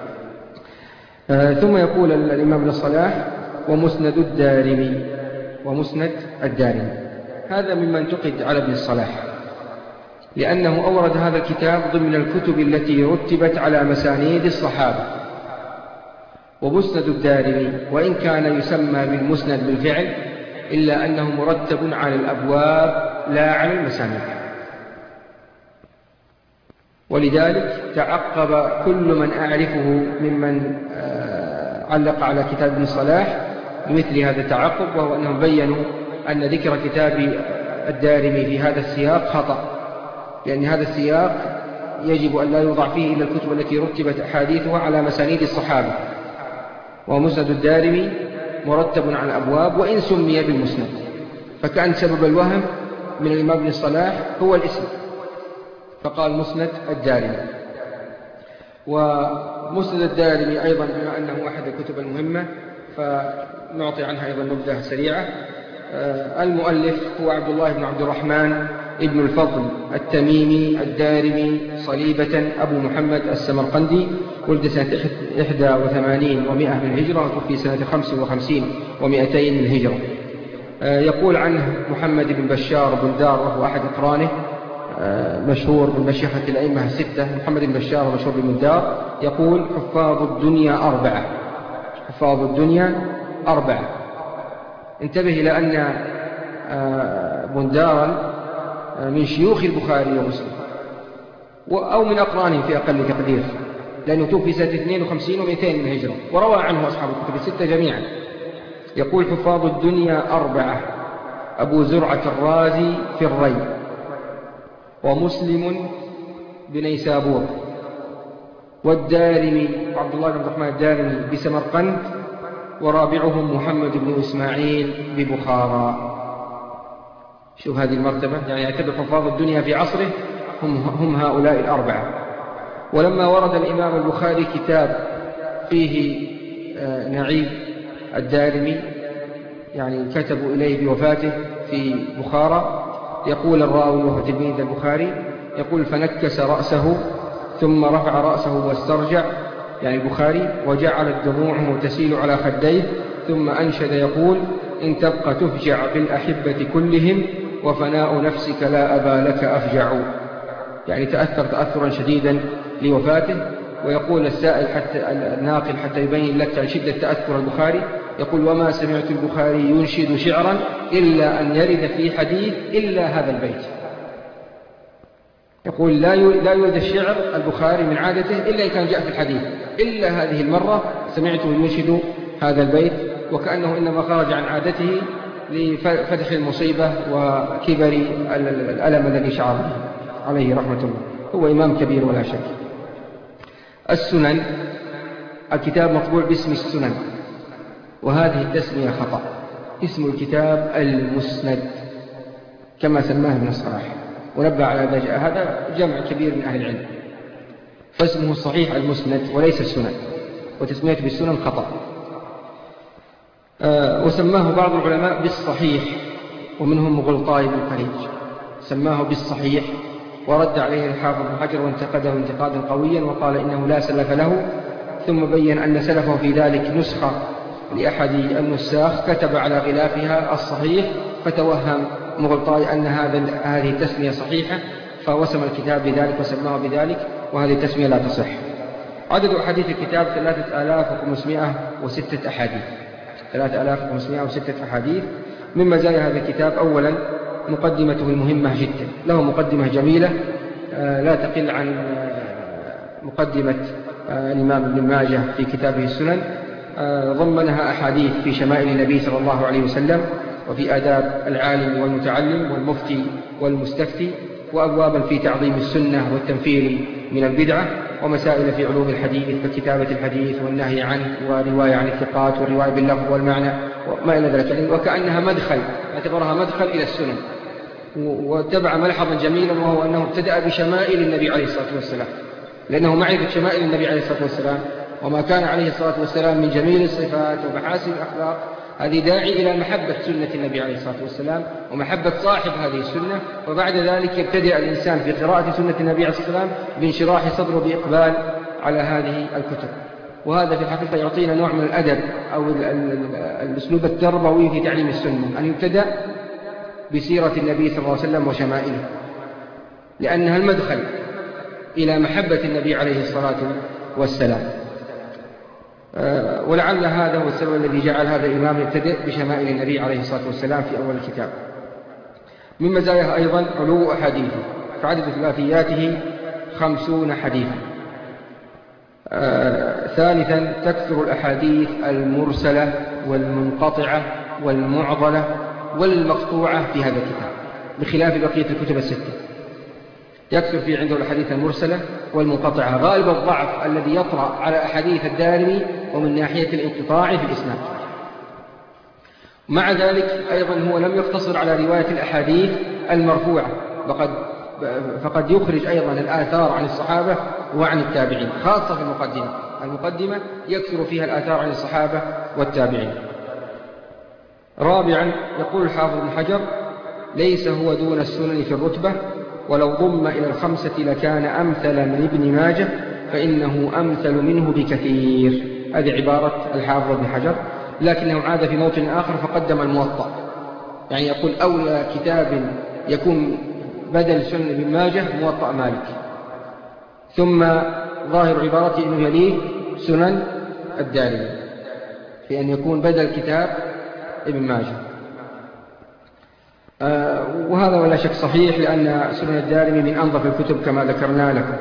آه ثم يقول الإمام ابن الصلاح: ومسند الدارمي. ومسند الدارمي هذا مما انتقد على ابن الصلاح، لأنه أورد هذا الكتاب ضمن الكتب التي رتبت على مسانيد الصحابة. ومسند الدارمي وإن كان يسمى بالمسند بالفعل، إلا أنه مرتب على الأبواب لا على المسانيد، ولذلك تعقب كل من أعرفه ممن علق على كتاب ابن الصلاح بمثل هذا التعقب، وهو أنهم بيّنوا أن ذكر كتاب الدارمي في هذا السياق خطأ، لأن هذا السياق يجب أن لا يوضع فيه إلا الكتب التي رتبت أحاديثها على مسانيد الصحابة. ومسند الدارمي مرتب على الأبواب وإن سمي بالمسند، فكان سبب الوهم من الإمام ابن الصلاح هو الاسم، فقال مسند الدارمي. ومسند الدارمي أيضا بما أنه أحد الكتب المهمة فنعطي عنها أيضا نبذة سريعة. المؤلف هو عبد الله بن عبد الرحمن ابن الفضل التميمي الدارمي صليبة أبو محمد السمرقندي، ولد سنة إحدى وثمانين ومائة من الهجرة، وتوفي سنة خمس وخمسين ومائتين من الهجرة. يقول عنه محمد بن بشار بن دار، وهو أحد أقرانه مشهور بالمشيخة الأئمة الستة. محمد بن بشار مشهور بن دار يقول: حفاظ الدنيا أربعة حفاظ الدنيا أربعة انتبه إلى أن بندارا من شيوخ البخاري ومسلم، أو من أقرانهم في أقل تقدير، لأنه توفي سنة اثنين وخمسين ومائتين من الهجرة، وروى عنه أصحاب الكتب الستة جميعا. يقول: حفاظ الدنيا أربعة: أبو زرعة الرازي في الري، ومسلم بنيسابور، والدارمي عبد الله بن عبد الرحمن الدارمي بسمرقند، ورابعهم محمد بن إسماعيل ببخارى. شوف هذه المرتبة، يعني يعتبر حفاظ الدنيا في عصره هم, هم هؤلاء الأربعة. ولما ورد الإمام البخاري كتاب فيه نعيب الدارمي، يعني كتبوا إليه بوفاته في بخارى، يقول الراوي وهو تلميذ البخاري، يقول: فنكس رأسه ثم رفع رأسه واسترجع، يعني البخاري، وجعلت دموعه تسيل على خديه، ثم أنشد يقول: إن تبقى تفجع بالأحبة كلهم، وفناء نفسك لا أبا لك أفجع. يعني تأثر تأثرا شديدا لوفاته، ويقول السائل حتى الناقل حتى يبين لك شدة تأثر البخاري، يقول: وما سمعت البخاري ينشد شعرا إلا أن يرد في حديث إلا هذا البيت. يقول: لا لا يرد الشعر البخاري من عادته إلا إن كان جاء في الحديث، إلا هذه المرة سمعته ينشد هذا البيت، وكأنه إنما خرج عن عادته لفتح المصيبة وكبر الألم الذي شعر به عليه رحمة الله. هو إمام كبير ولا شك. السنن، الكتاب مطبوع باسم السنن، وهذه التسمية خطأ. اسم الكتاب المسند كما سماه ابن الصلاح، ونبه على هذا جمع كبير من أهل العلم، فاسمه الصحيح المسند وليس السنن، وتسميته بالسنن خطأ. أه وسماه بعض العلماء بالصحيح، ومنهم مغلطاي بن قريج سماه بالصحيح، ورد عليه الحافظ بن حجر وانتقده انتقادا قويا، وقال إنه لا سلف له، ثم بين أن سلفه في ذلك نسخة لأحد النساخ كتب على غلافها الصحيح، فتوهم مغلطاي أن هذا هذه التسمية صحيحة، فوسم الكتاب بذلك وسماه بذلك، وهذه التسمية لا تصح. عدد أحاديث الكتاب ثلاثة آلاف وخمسمائة وستة أحاديث ثلاثة آلاف وخمسمائة وستة أحاديث. من مزايا هذا الكتاب: أولا مقدمته المهمة جدا، له مقدمة جميلة لا تقل عن مقدمة الإمام ابن ماجه في كتابه السنن، ضمنها أحاديث في شمائل النبي صلى الله عليه وسلم، وفي آداب العالم والمتعلم والمفتي والمستفتي، وأبوابا في تعظيم السنة والتنفير من البدعة، ومسائل في علوم الحديث ككتابة الحديث والنهي عنه، ورواية عن الثقات، والرواية باللفظ والمعنى وما إلى ذلك، وكأنها مدخل، اعتبرها مدخل إلى السنن. واتبع ملحظا جميلا، وهو أنه ابتدأ بشمائل النبي عليه الصلاة والسلام، لأنه معرفة شمائل النبي عليه الصلاة والسلام وما كان عليه الصلاة والسلام من جميل الصفات ومحاسن الأخلاق، هذه داعي إلى محبة سنة النبي عليه الصلاة والسلام ومحبة صاحب هذه السنة. وبعد ذلك يبتدئ الإنسان في قراءة سنة النبي عليه الصلاة والسلام بانشراح صدره بإقبال على هذه الكتب. وهذا في الحقيقة يعطينا نوع من الأدب أو الأسلوب التربوي في تعليم السنة، أن يبتدأ بسيرة النبي صلى الله عليه وسلم وشمائله، لأنها المدخل إلى محبة النبي عليه الصلاة والسلام. ولعل هذا هو السبب الذي جعل هذا الإمام يبتدئ بشمائل النبي عليه الصلاة والسلام في أول الكتاب. من مزاياه أيضا علو أحاديثه، فعدد ثلاثياته خمسون حديثا. آه ثالثا تكثر الأحاديث المرسلة والمنقطعة والمعضلة والمقطوعة في هذا الكتاب، بخلاف بقية الكتب الستة. يكثر في عنده الأحاديث المرسلة والمنقطعة، غالب الضعف الذي يطرأ على أحاديث الدارمي ومن ناحية الانقطاع في الإسناد. مع ذلك أيضا هو لم يقتصر على رواية الأحاديث المرفوعة، فقد, فقد يخرج أيضا الآثار عن الصحابة وعن التابعين، خاصة في المقدمة. المقدمة يكثر فيها الآثار عن الصحابة والتابعين. رابعا يقول الحافظ ابن حجر: ليس هو دون السنن في الرتبة، ولو ضم إلى الخمسة لكان أمثل من ابن ماجه، فإنه أمثل منه بكثير. هذه عبارة الحافظ ابن حجر، لكنه عاد في موطن آخر فقدم الموطأ، يعني يقول أولى كتاب يكون بدل سنن ابن ماجه موطأ مالك، ثم ظاهر عبارته أنه يليه سنن الدارمي في أن يكون بدل كتاب ابن ماجه. آه وهذا ولا شك صحيح، لأن سنن الدارمي من أنظف الكتب كما ذكرنا لكم.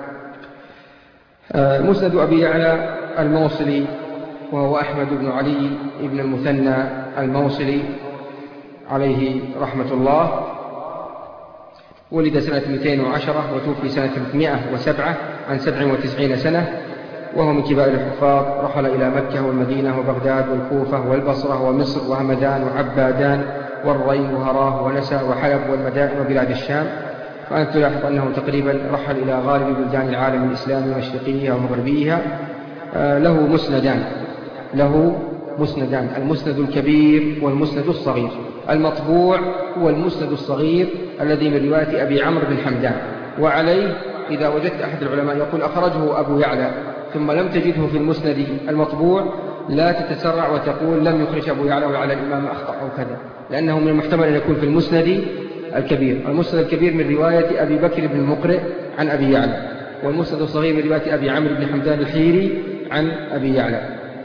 آه مسند أبي يعلى الموصلي، وهو أحمد بن علي بن المثنى الموصلي عليه رحمة الله، ولد سنة مئتين وعشرة وتوفي سنة ثلاثمائة وسبعة عن سبع وتسعين سنة، وهو من كبار الحفاظ. رحل إلى مكة والمدينة وبغداد والكوفة والبصرة ومصر وهمدان وعبادان والري وهراه ونسى وحلب والمدائن وبلاد الشام. وأنت تلاحظ أنه تقريبا رحل إلى غالب بلدان العالم الإسلامي مشرقيها ومغربيها. له مسندان له مسندان المسند الكبير والمسند الصغير. المطبوع هو المسند الصغير الذي من رواية أبي عمرو بن حمدان، وعليه إذا وجدت أحد العلماء يقول أخرجه أبو يعلى ثم لم تجده في المسند المطبوع، لا تتسرع وتقول لم يخرج أبو يعلى وعلى الإمام أخطأ أو كذا، لأنه من المحتمل أن يكون في المسند الكبير. المسند الكبير من رواية أبي بكر بن المقرئ عن أبي يعلى، والمسند الصغير من رواية أبي عمرو بن حمدان الحيري عن أبي يعلى.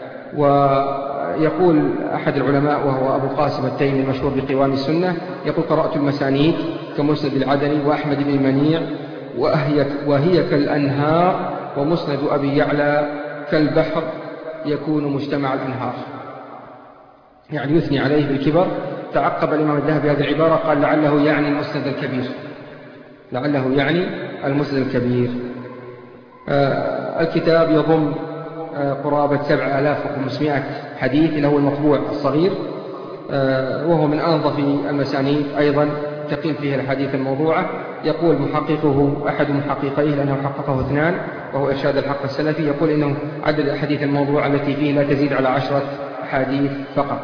ويقول أحد العلماء وهو أبو قاسم التيمي المشهور بقوام السنة، يقول: قرأت المسانيد كمسند العدني وأحمد بن منيع وهي, وهي كالأنهار، ومسند أبي يعلى كالبحر يكون مجتمع الأنهار. يعني يثني عليه بالكبر. تعقب الإمام الذهبي هذه العبارة، قال: لعله يعني المسند الكبير، لعله يعني المسند الكبير. آه الكتاب يضم آه قرابة سبع آلاف وخمسمائة حديث، اللي هو المطبوع الصغير، آه وهو من أنظف المسانيد أيضا تقيم فيها الحديث الموضوعة. يقول محققه أحد محققيه لأنه حققه اثنان، وهو إرشاد الحق السلفي، يقول إنه عدد الأحاديث الموضوعة التي فيه لا تزيد على عشرة أحاديث فقط.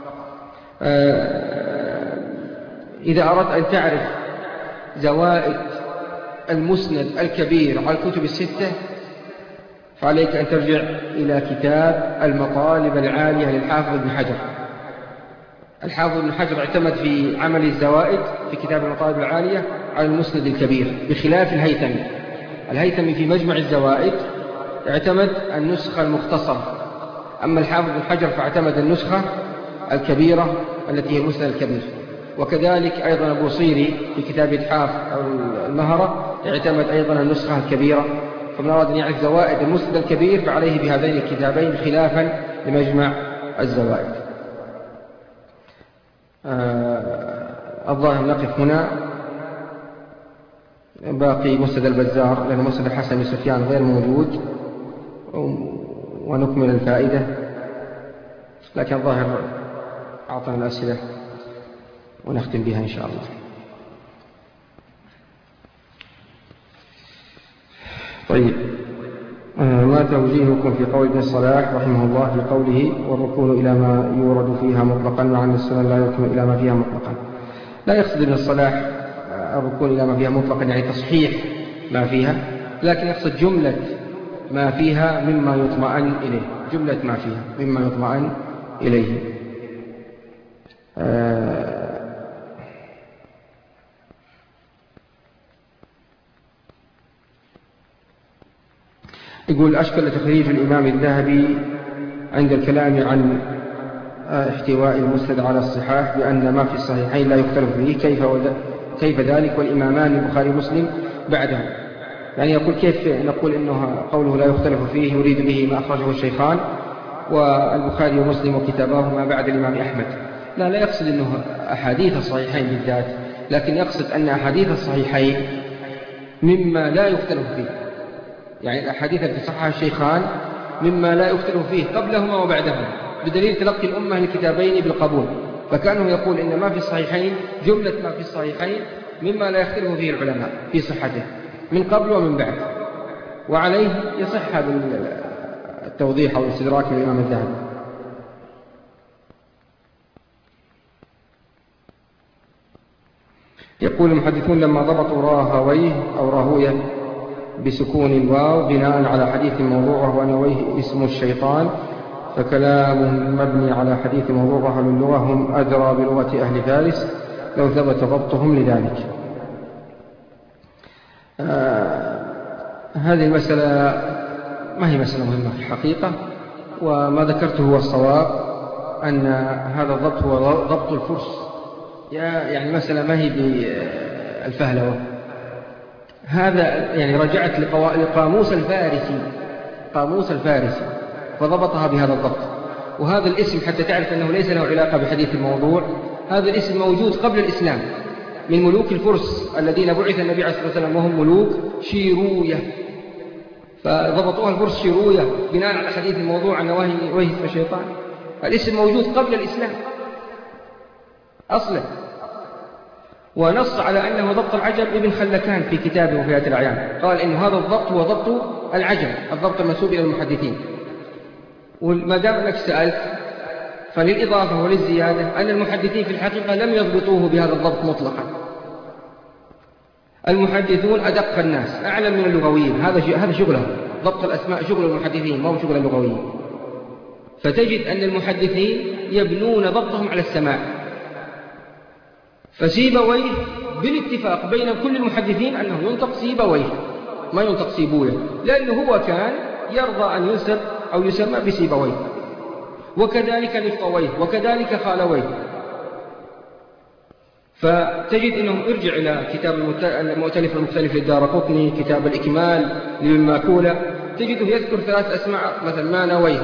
آه إذا أردت أن تعرف زوائد المسند الكبير على الكتب الستة، فعليك أن ترجع إلى كتاب المطالب العالية للحافظ ابن حجر. الحافظ ابن حجر اعتمد في عمل الزوائد في كتاب المطالب العالية على المسند الكبير، بخلاف الهيثمي. الهيثمي في مجمع الزوائد اعتمد النسخة المختصرة، أما الحافظ ابن حجر فاعتمد النسخة الكبيرة التي هي المسند الكبير. وكذلك أيضا أبو صيري في كتاب إتحاف أو المهرة اعتمد أيضا النسخة الكبيرة. فمن أراد أن يعرف زوائد المسند الكبير فعليه بهذين الكتابين خلافا لمجمع الزوائد. آه الظاهر نقف هنا. باقي مسند البزار، لأن مسند الحسن بن سفيان غير موجود، ونكمل الفائدة. لكن الظاهر أعطنا الأسئلة ونختم بها إن شاء الله. طيب، ما توجيهكم في قول ابن الصلاح رحمه الله في قوله: والركون إلى ما يورد فيها مطلقا، مع أن السنن لا يركن إلى ما فيها مطلقا؟ لا يقصد ابن الصلاح الركون إلى ما فيها مطلقا يعني تصحيح ما فيها، لكن يقصد جملة ما فيها مما يطمئن إليه، جملة ما فيها مما يطمئن إليه. آه يقول: أشكل تخريج الإمام الذهبي عند الكلام عن احتواء المسند على الصحاح بأن ما في الصحيحين لا يختلف فيه، كيف, كيف ذلك والإمامان البخاري ومسلم بعده؟ يعني يقول: كيف نقول إنه قوله لا يختلف فيه يريد به ما أخرجه الشيخان والبخاري ومسلم وكتاباهما بعد الإمام أحمد؟ لا لا يقصد أنه أحاديث الصحيحين بالذات، لكن يقصد أن أحاديث الصحيحين مما لا يختلف فيه، يعني الأحاديث التي صححها الشيخان مما لا يختلف فيه قبلهما وبعدهما، بدليل تلقي الأمة لكتابين بالقبول. فكانه يقول إن ما في الصحيحين جملة ما في الصحيحين مما لا يختلف فيه العلماء في صحته من قبل ومن بعد، وعليه يصح هذا التوضيح أو الاستدراك من الإمام الذهبي. يقول المحدثون: لما ضبطوا راهويه أو راهويه بسكون الواو بناء على حديث موضوع وهو نويه اسم الشيطان، فكلامهم مبني على حديث موضوع، أهل اللغة هم أدرى بلغة أهل فارس لو ثبت ضبطهم لذلك. آه هذه المسألة ما هي مسألة مهمة في الحقيقة، وما ذكرته هو الصواب، أن هذا الضبط هو ضبط الفرس، يعني مسألة ما هي بالفهلوة. هذا يعني رجعت لقاموس الفارسي، قاموس الفارسي فضبطها بهذا الضبط. وهذا الاسم حتى تعرف أنه ليس له علاقة بحديث الموضوع، هذا الاسم موجود قبل الإسلام من ملوك الفرس الذين بعث النبي عليه الصلاة والسلام وهم ملوك شيروية، فضبطوها الفرس شيروية بناء على حديث الموضوع عن نواهي اسم الشيطان. الاسم موجود قبل الإسلام أصلا. ونص على أنه ضبط العجم ابن خلكان في كتابه وفيات الأعيان، قال إن هذا الضبط هو ضبط العجم، الضبط المنسوب إلى المحدثين. وما دام أنك سألت، فللإضافة وللزيادة أن المحدثين في الحقيقة لم يضبطوه بهذا الضبط مطلقا. المحدثون أدق الناس، أعلم من اللغويين، هذا هذا شغلهم، ضبط الأسماء شغل المحدثين ما هو شغل اللغويين. فتجد أن المحدثين يبنون ضبطهم على السماع. فسيبويه بالاتفاق بين كل المحدثين أنه ينطق سيبويه، ما ينطق سيبويه، لأنه هو كان يرضى أن ينسب أو يسمى بسيبويه، وكذلك نفطويه، وكذلك خالويه. فتجد أنهم ارجع إلى كتاب المؤتلف المختلف للدارقطني، كتاب الإكمال للماكولة، تجده يذكر ثلاث أسماء، مثلا مانويه،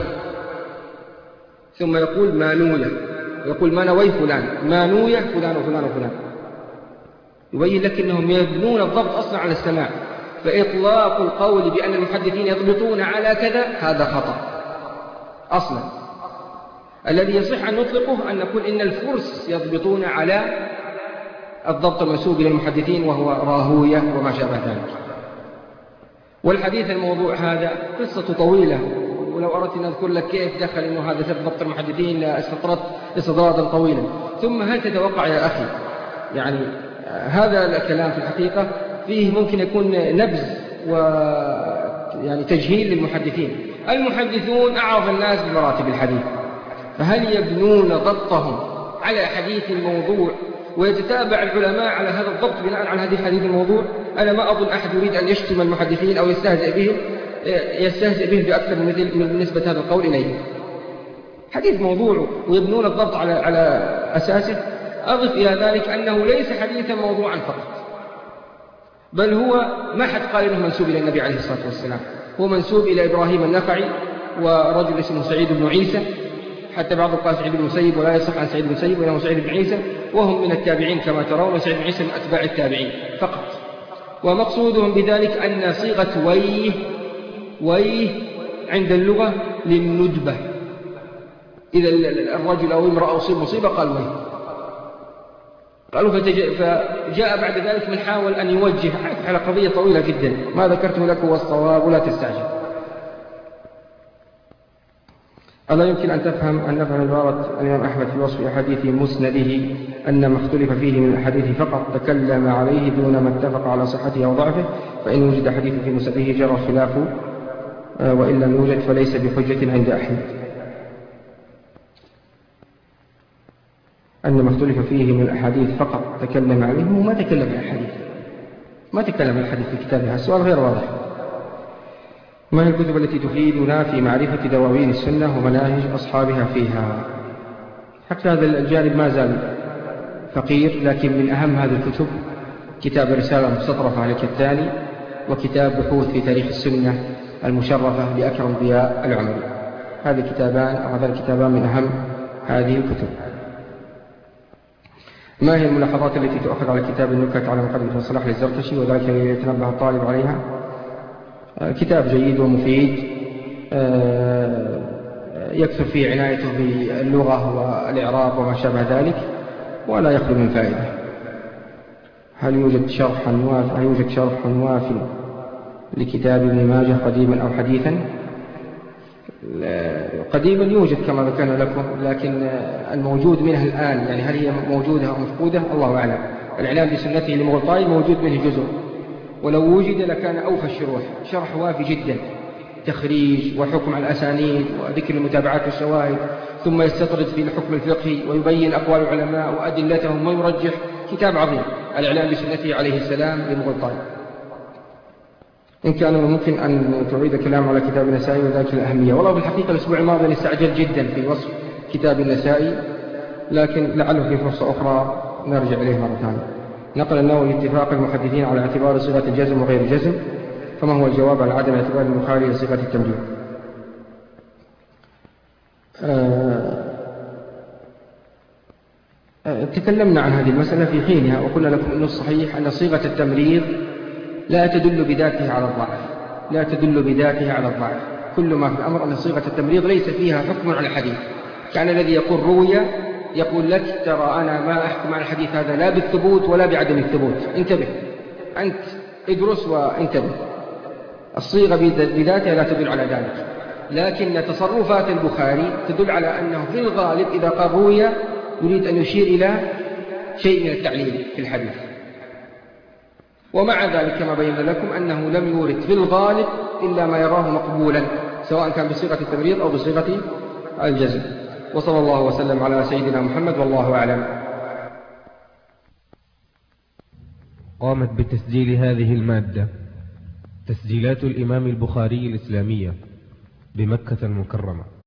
ثم يقول مانوية، يقول مانوي فلان، مانوية فلان وفلان وفلان، يبين لك أنهم يبنون الضبط أصلا على السماع. فإطلاق القول بأن المحدثين يضبطون على كذا هذا خطأ أصلا. الذي يصح أن نطلقه أن نقول إن الفرس يضبطون على الضبط المنسوب إلى المحدثين وهو راهوية وما شابه ذلك. والحديث الموضوع هذا قصة طويلة، ولو أردت أن أذكر لك كيف دخل إنه هذا سبب ضبط المحدثين لاستطردت استطرادا طويلا. ثم هل تتوقع يا أخي، يعني هذا الكلام في الحقيقة فيه ممكن يكون نبذ و يعني تجهيل للمحدثين. المحدثون أعرف الناس بمراتب الحديث، فهل يبنون ضبطهم على حديث الموضوع ويتتابع العلماء على هذا الضبط بناء على هذه حديث الموضوع؟ أنا ما أظن أحد يريد أن يشتم المحدثين أو يستهزئ بهم يستهزئ بهم بأكثر من نسبة هذا القول إليه. حديث موضوع ويبنون الضبط على على أساسه. أضف إلى ذلك أنه ليس حديثا موضوعا فقط، بل هو ما حد قال إنه منسوب إلى النبي عليه الصلاة والسلام، هو منسوب إلى إبراهيم النخعي ورجل اسمه سعيد بن عيسى، حتى بعض قال سعيد بن المسيب ولا يصح عن سعيد بن المسيب وإنه سعيد بن عيسى، وهم من التابعين كما ترون، وسعيد بن عيسى من أتباع التابعين فقط. ومقصودهم بذلك أن صيغة ويه ويه عند اللغة للندبة، إذا الرجل أو امرأة أصيب مصيبة قال ويه. قالوا فجاء بعد ذلك من حاول أن يوجه على قضية طويلة جدا، ما ذكرته لك هو الصواب ولا تستعجل. ألا يمكن أن تفهم أن نفهم عبارة الإمام أحمد في وصف أحاديث مسنده أن ما اختلف فيه من الأحاديث فقط تكلم عليه دون ما اتفق على صحته أو ضعفه، فإن وجد حديث في مسنده جرى خلافه وإن لم يوجد فليس بحجة عند أحمد. أن ما اختلف فيه من الأحاديث فقط تكلم عليه، وما تكلم عن الحديث، ما تكلم عن الحديث في كتابها. السؤال غير واضح. ما هي الكتب التي تفيدنا في معرفة دواوين السنة ومناهج أصحابها فيها؟ حتى هذا الجانب ما زال فقير، لكن من أهم هذه الكتب كتاب رسالة مستطرفة للكتاني، وكتاب بحوث في تاريخ السنة المشرفة لأكرم ضياء العمري. هذه كتابان أو هذان الكتابان من أهم هذه الكتب. ما هي الملاحظات التي تؤخذ على كتاب النكت على مقدمة الصلاح للزركشي وذلك يتنبه الطالب عليها؟ كتاب جيد ومفيد، يكثر فيه عنايته باللغة والإعراب وما شابه ذلك، ولا يخلو من فائدة. هل يوجد شرح وافي هل يوجد شرح وافي لكتاب ابن ماجه قديما أو حديثا؟ قديما يوجد كما ذكرنا لكم، لكن الموجود منها الآن يعني هل هي موجودة أو مفقودة الله أعلم. الإعلام بسنته لمغلطاي موجود منه جزء، ولو وجد لكان أوفى الشروح. شرح وافي جدا، تخريج وحكم على الأسانيد وذكر المتابعات والشواهد، ثم يستطرد في الحكم الفقهي ويبين أقوال العلماء وأدلتهم ويرجح. كتاب عظيم الإعلام بسنته عليه السلام لمغلطاي. إن كان ممكن أن تعيد الكلام على كتاب النسائي وذلك الأهمية. والله بالحقيقة الأسبوع الماضي أنا استعجل جدا في وصف كتاب النسائي، لكن لعله في فرصة أخرى نرجع إليه مرة ثانية. نقل النووي اتفاق المحدثين على اعتبار صيغة الجزم وغير الجزم، فما هو الجواب على عدم اعتبار البخاري لصيغة التمريض؟ أه أه تكلمنا عن هذه المسألة في حينها، وقلنا لكم أنه الصحيح أن صيغة التمريض لا تدل بذاتها على الضعف، لا تدل بذاتها على الضعف. كل ما في الأمر أن صيغة التمريض ليس فيها حكم على الحديث. كان الذي يقول روية يقول لك ترى أنا ما أحكم على الحديث هذا لا بالثبوت ولا بعدم الثبوت، انتبه أنت ادرس وانتبه. الصيغة بذاتها لا تدل على ذلك، لكن تصرفات البخاري تدل على أنه في الغالب إذا قال روية يريد أن يشير إلى شيء من التعليل في الحديث. ومع ذلك كما بينا لكم أنه لم يورد في الغالب إلا ما يراه مقبولا، سواء كان بصيغة التمريض أو بصيغة الجزم. وصلى الله وسلم على سيدنا محمد والله أعلم. قامت بتسجيل هذه المادة تسجيلات الإمام البخاري الإسلامية بمكة المكرمة.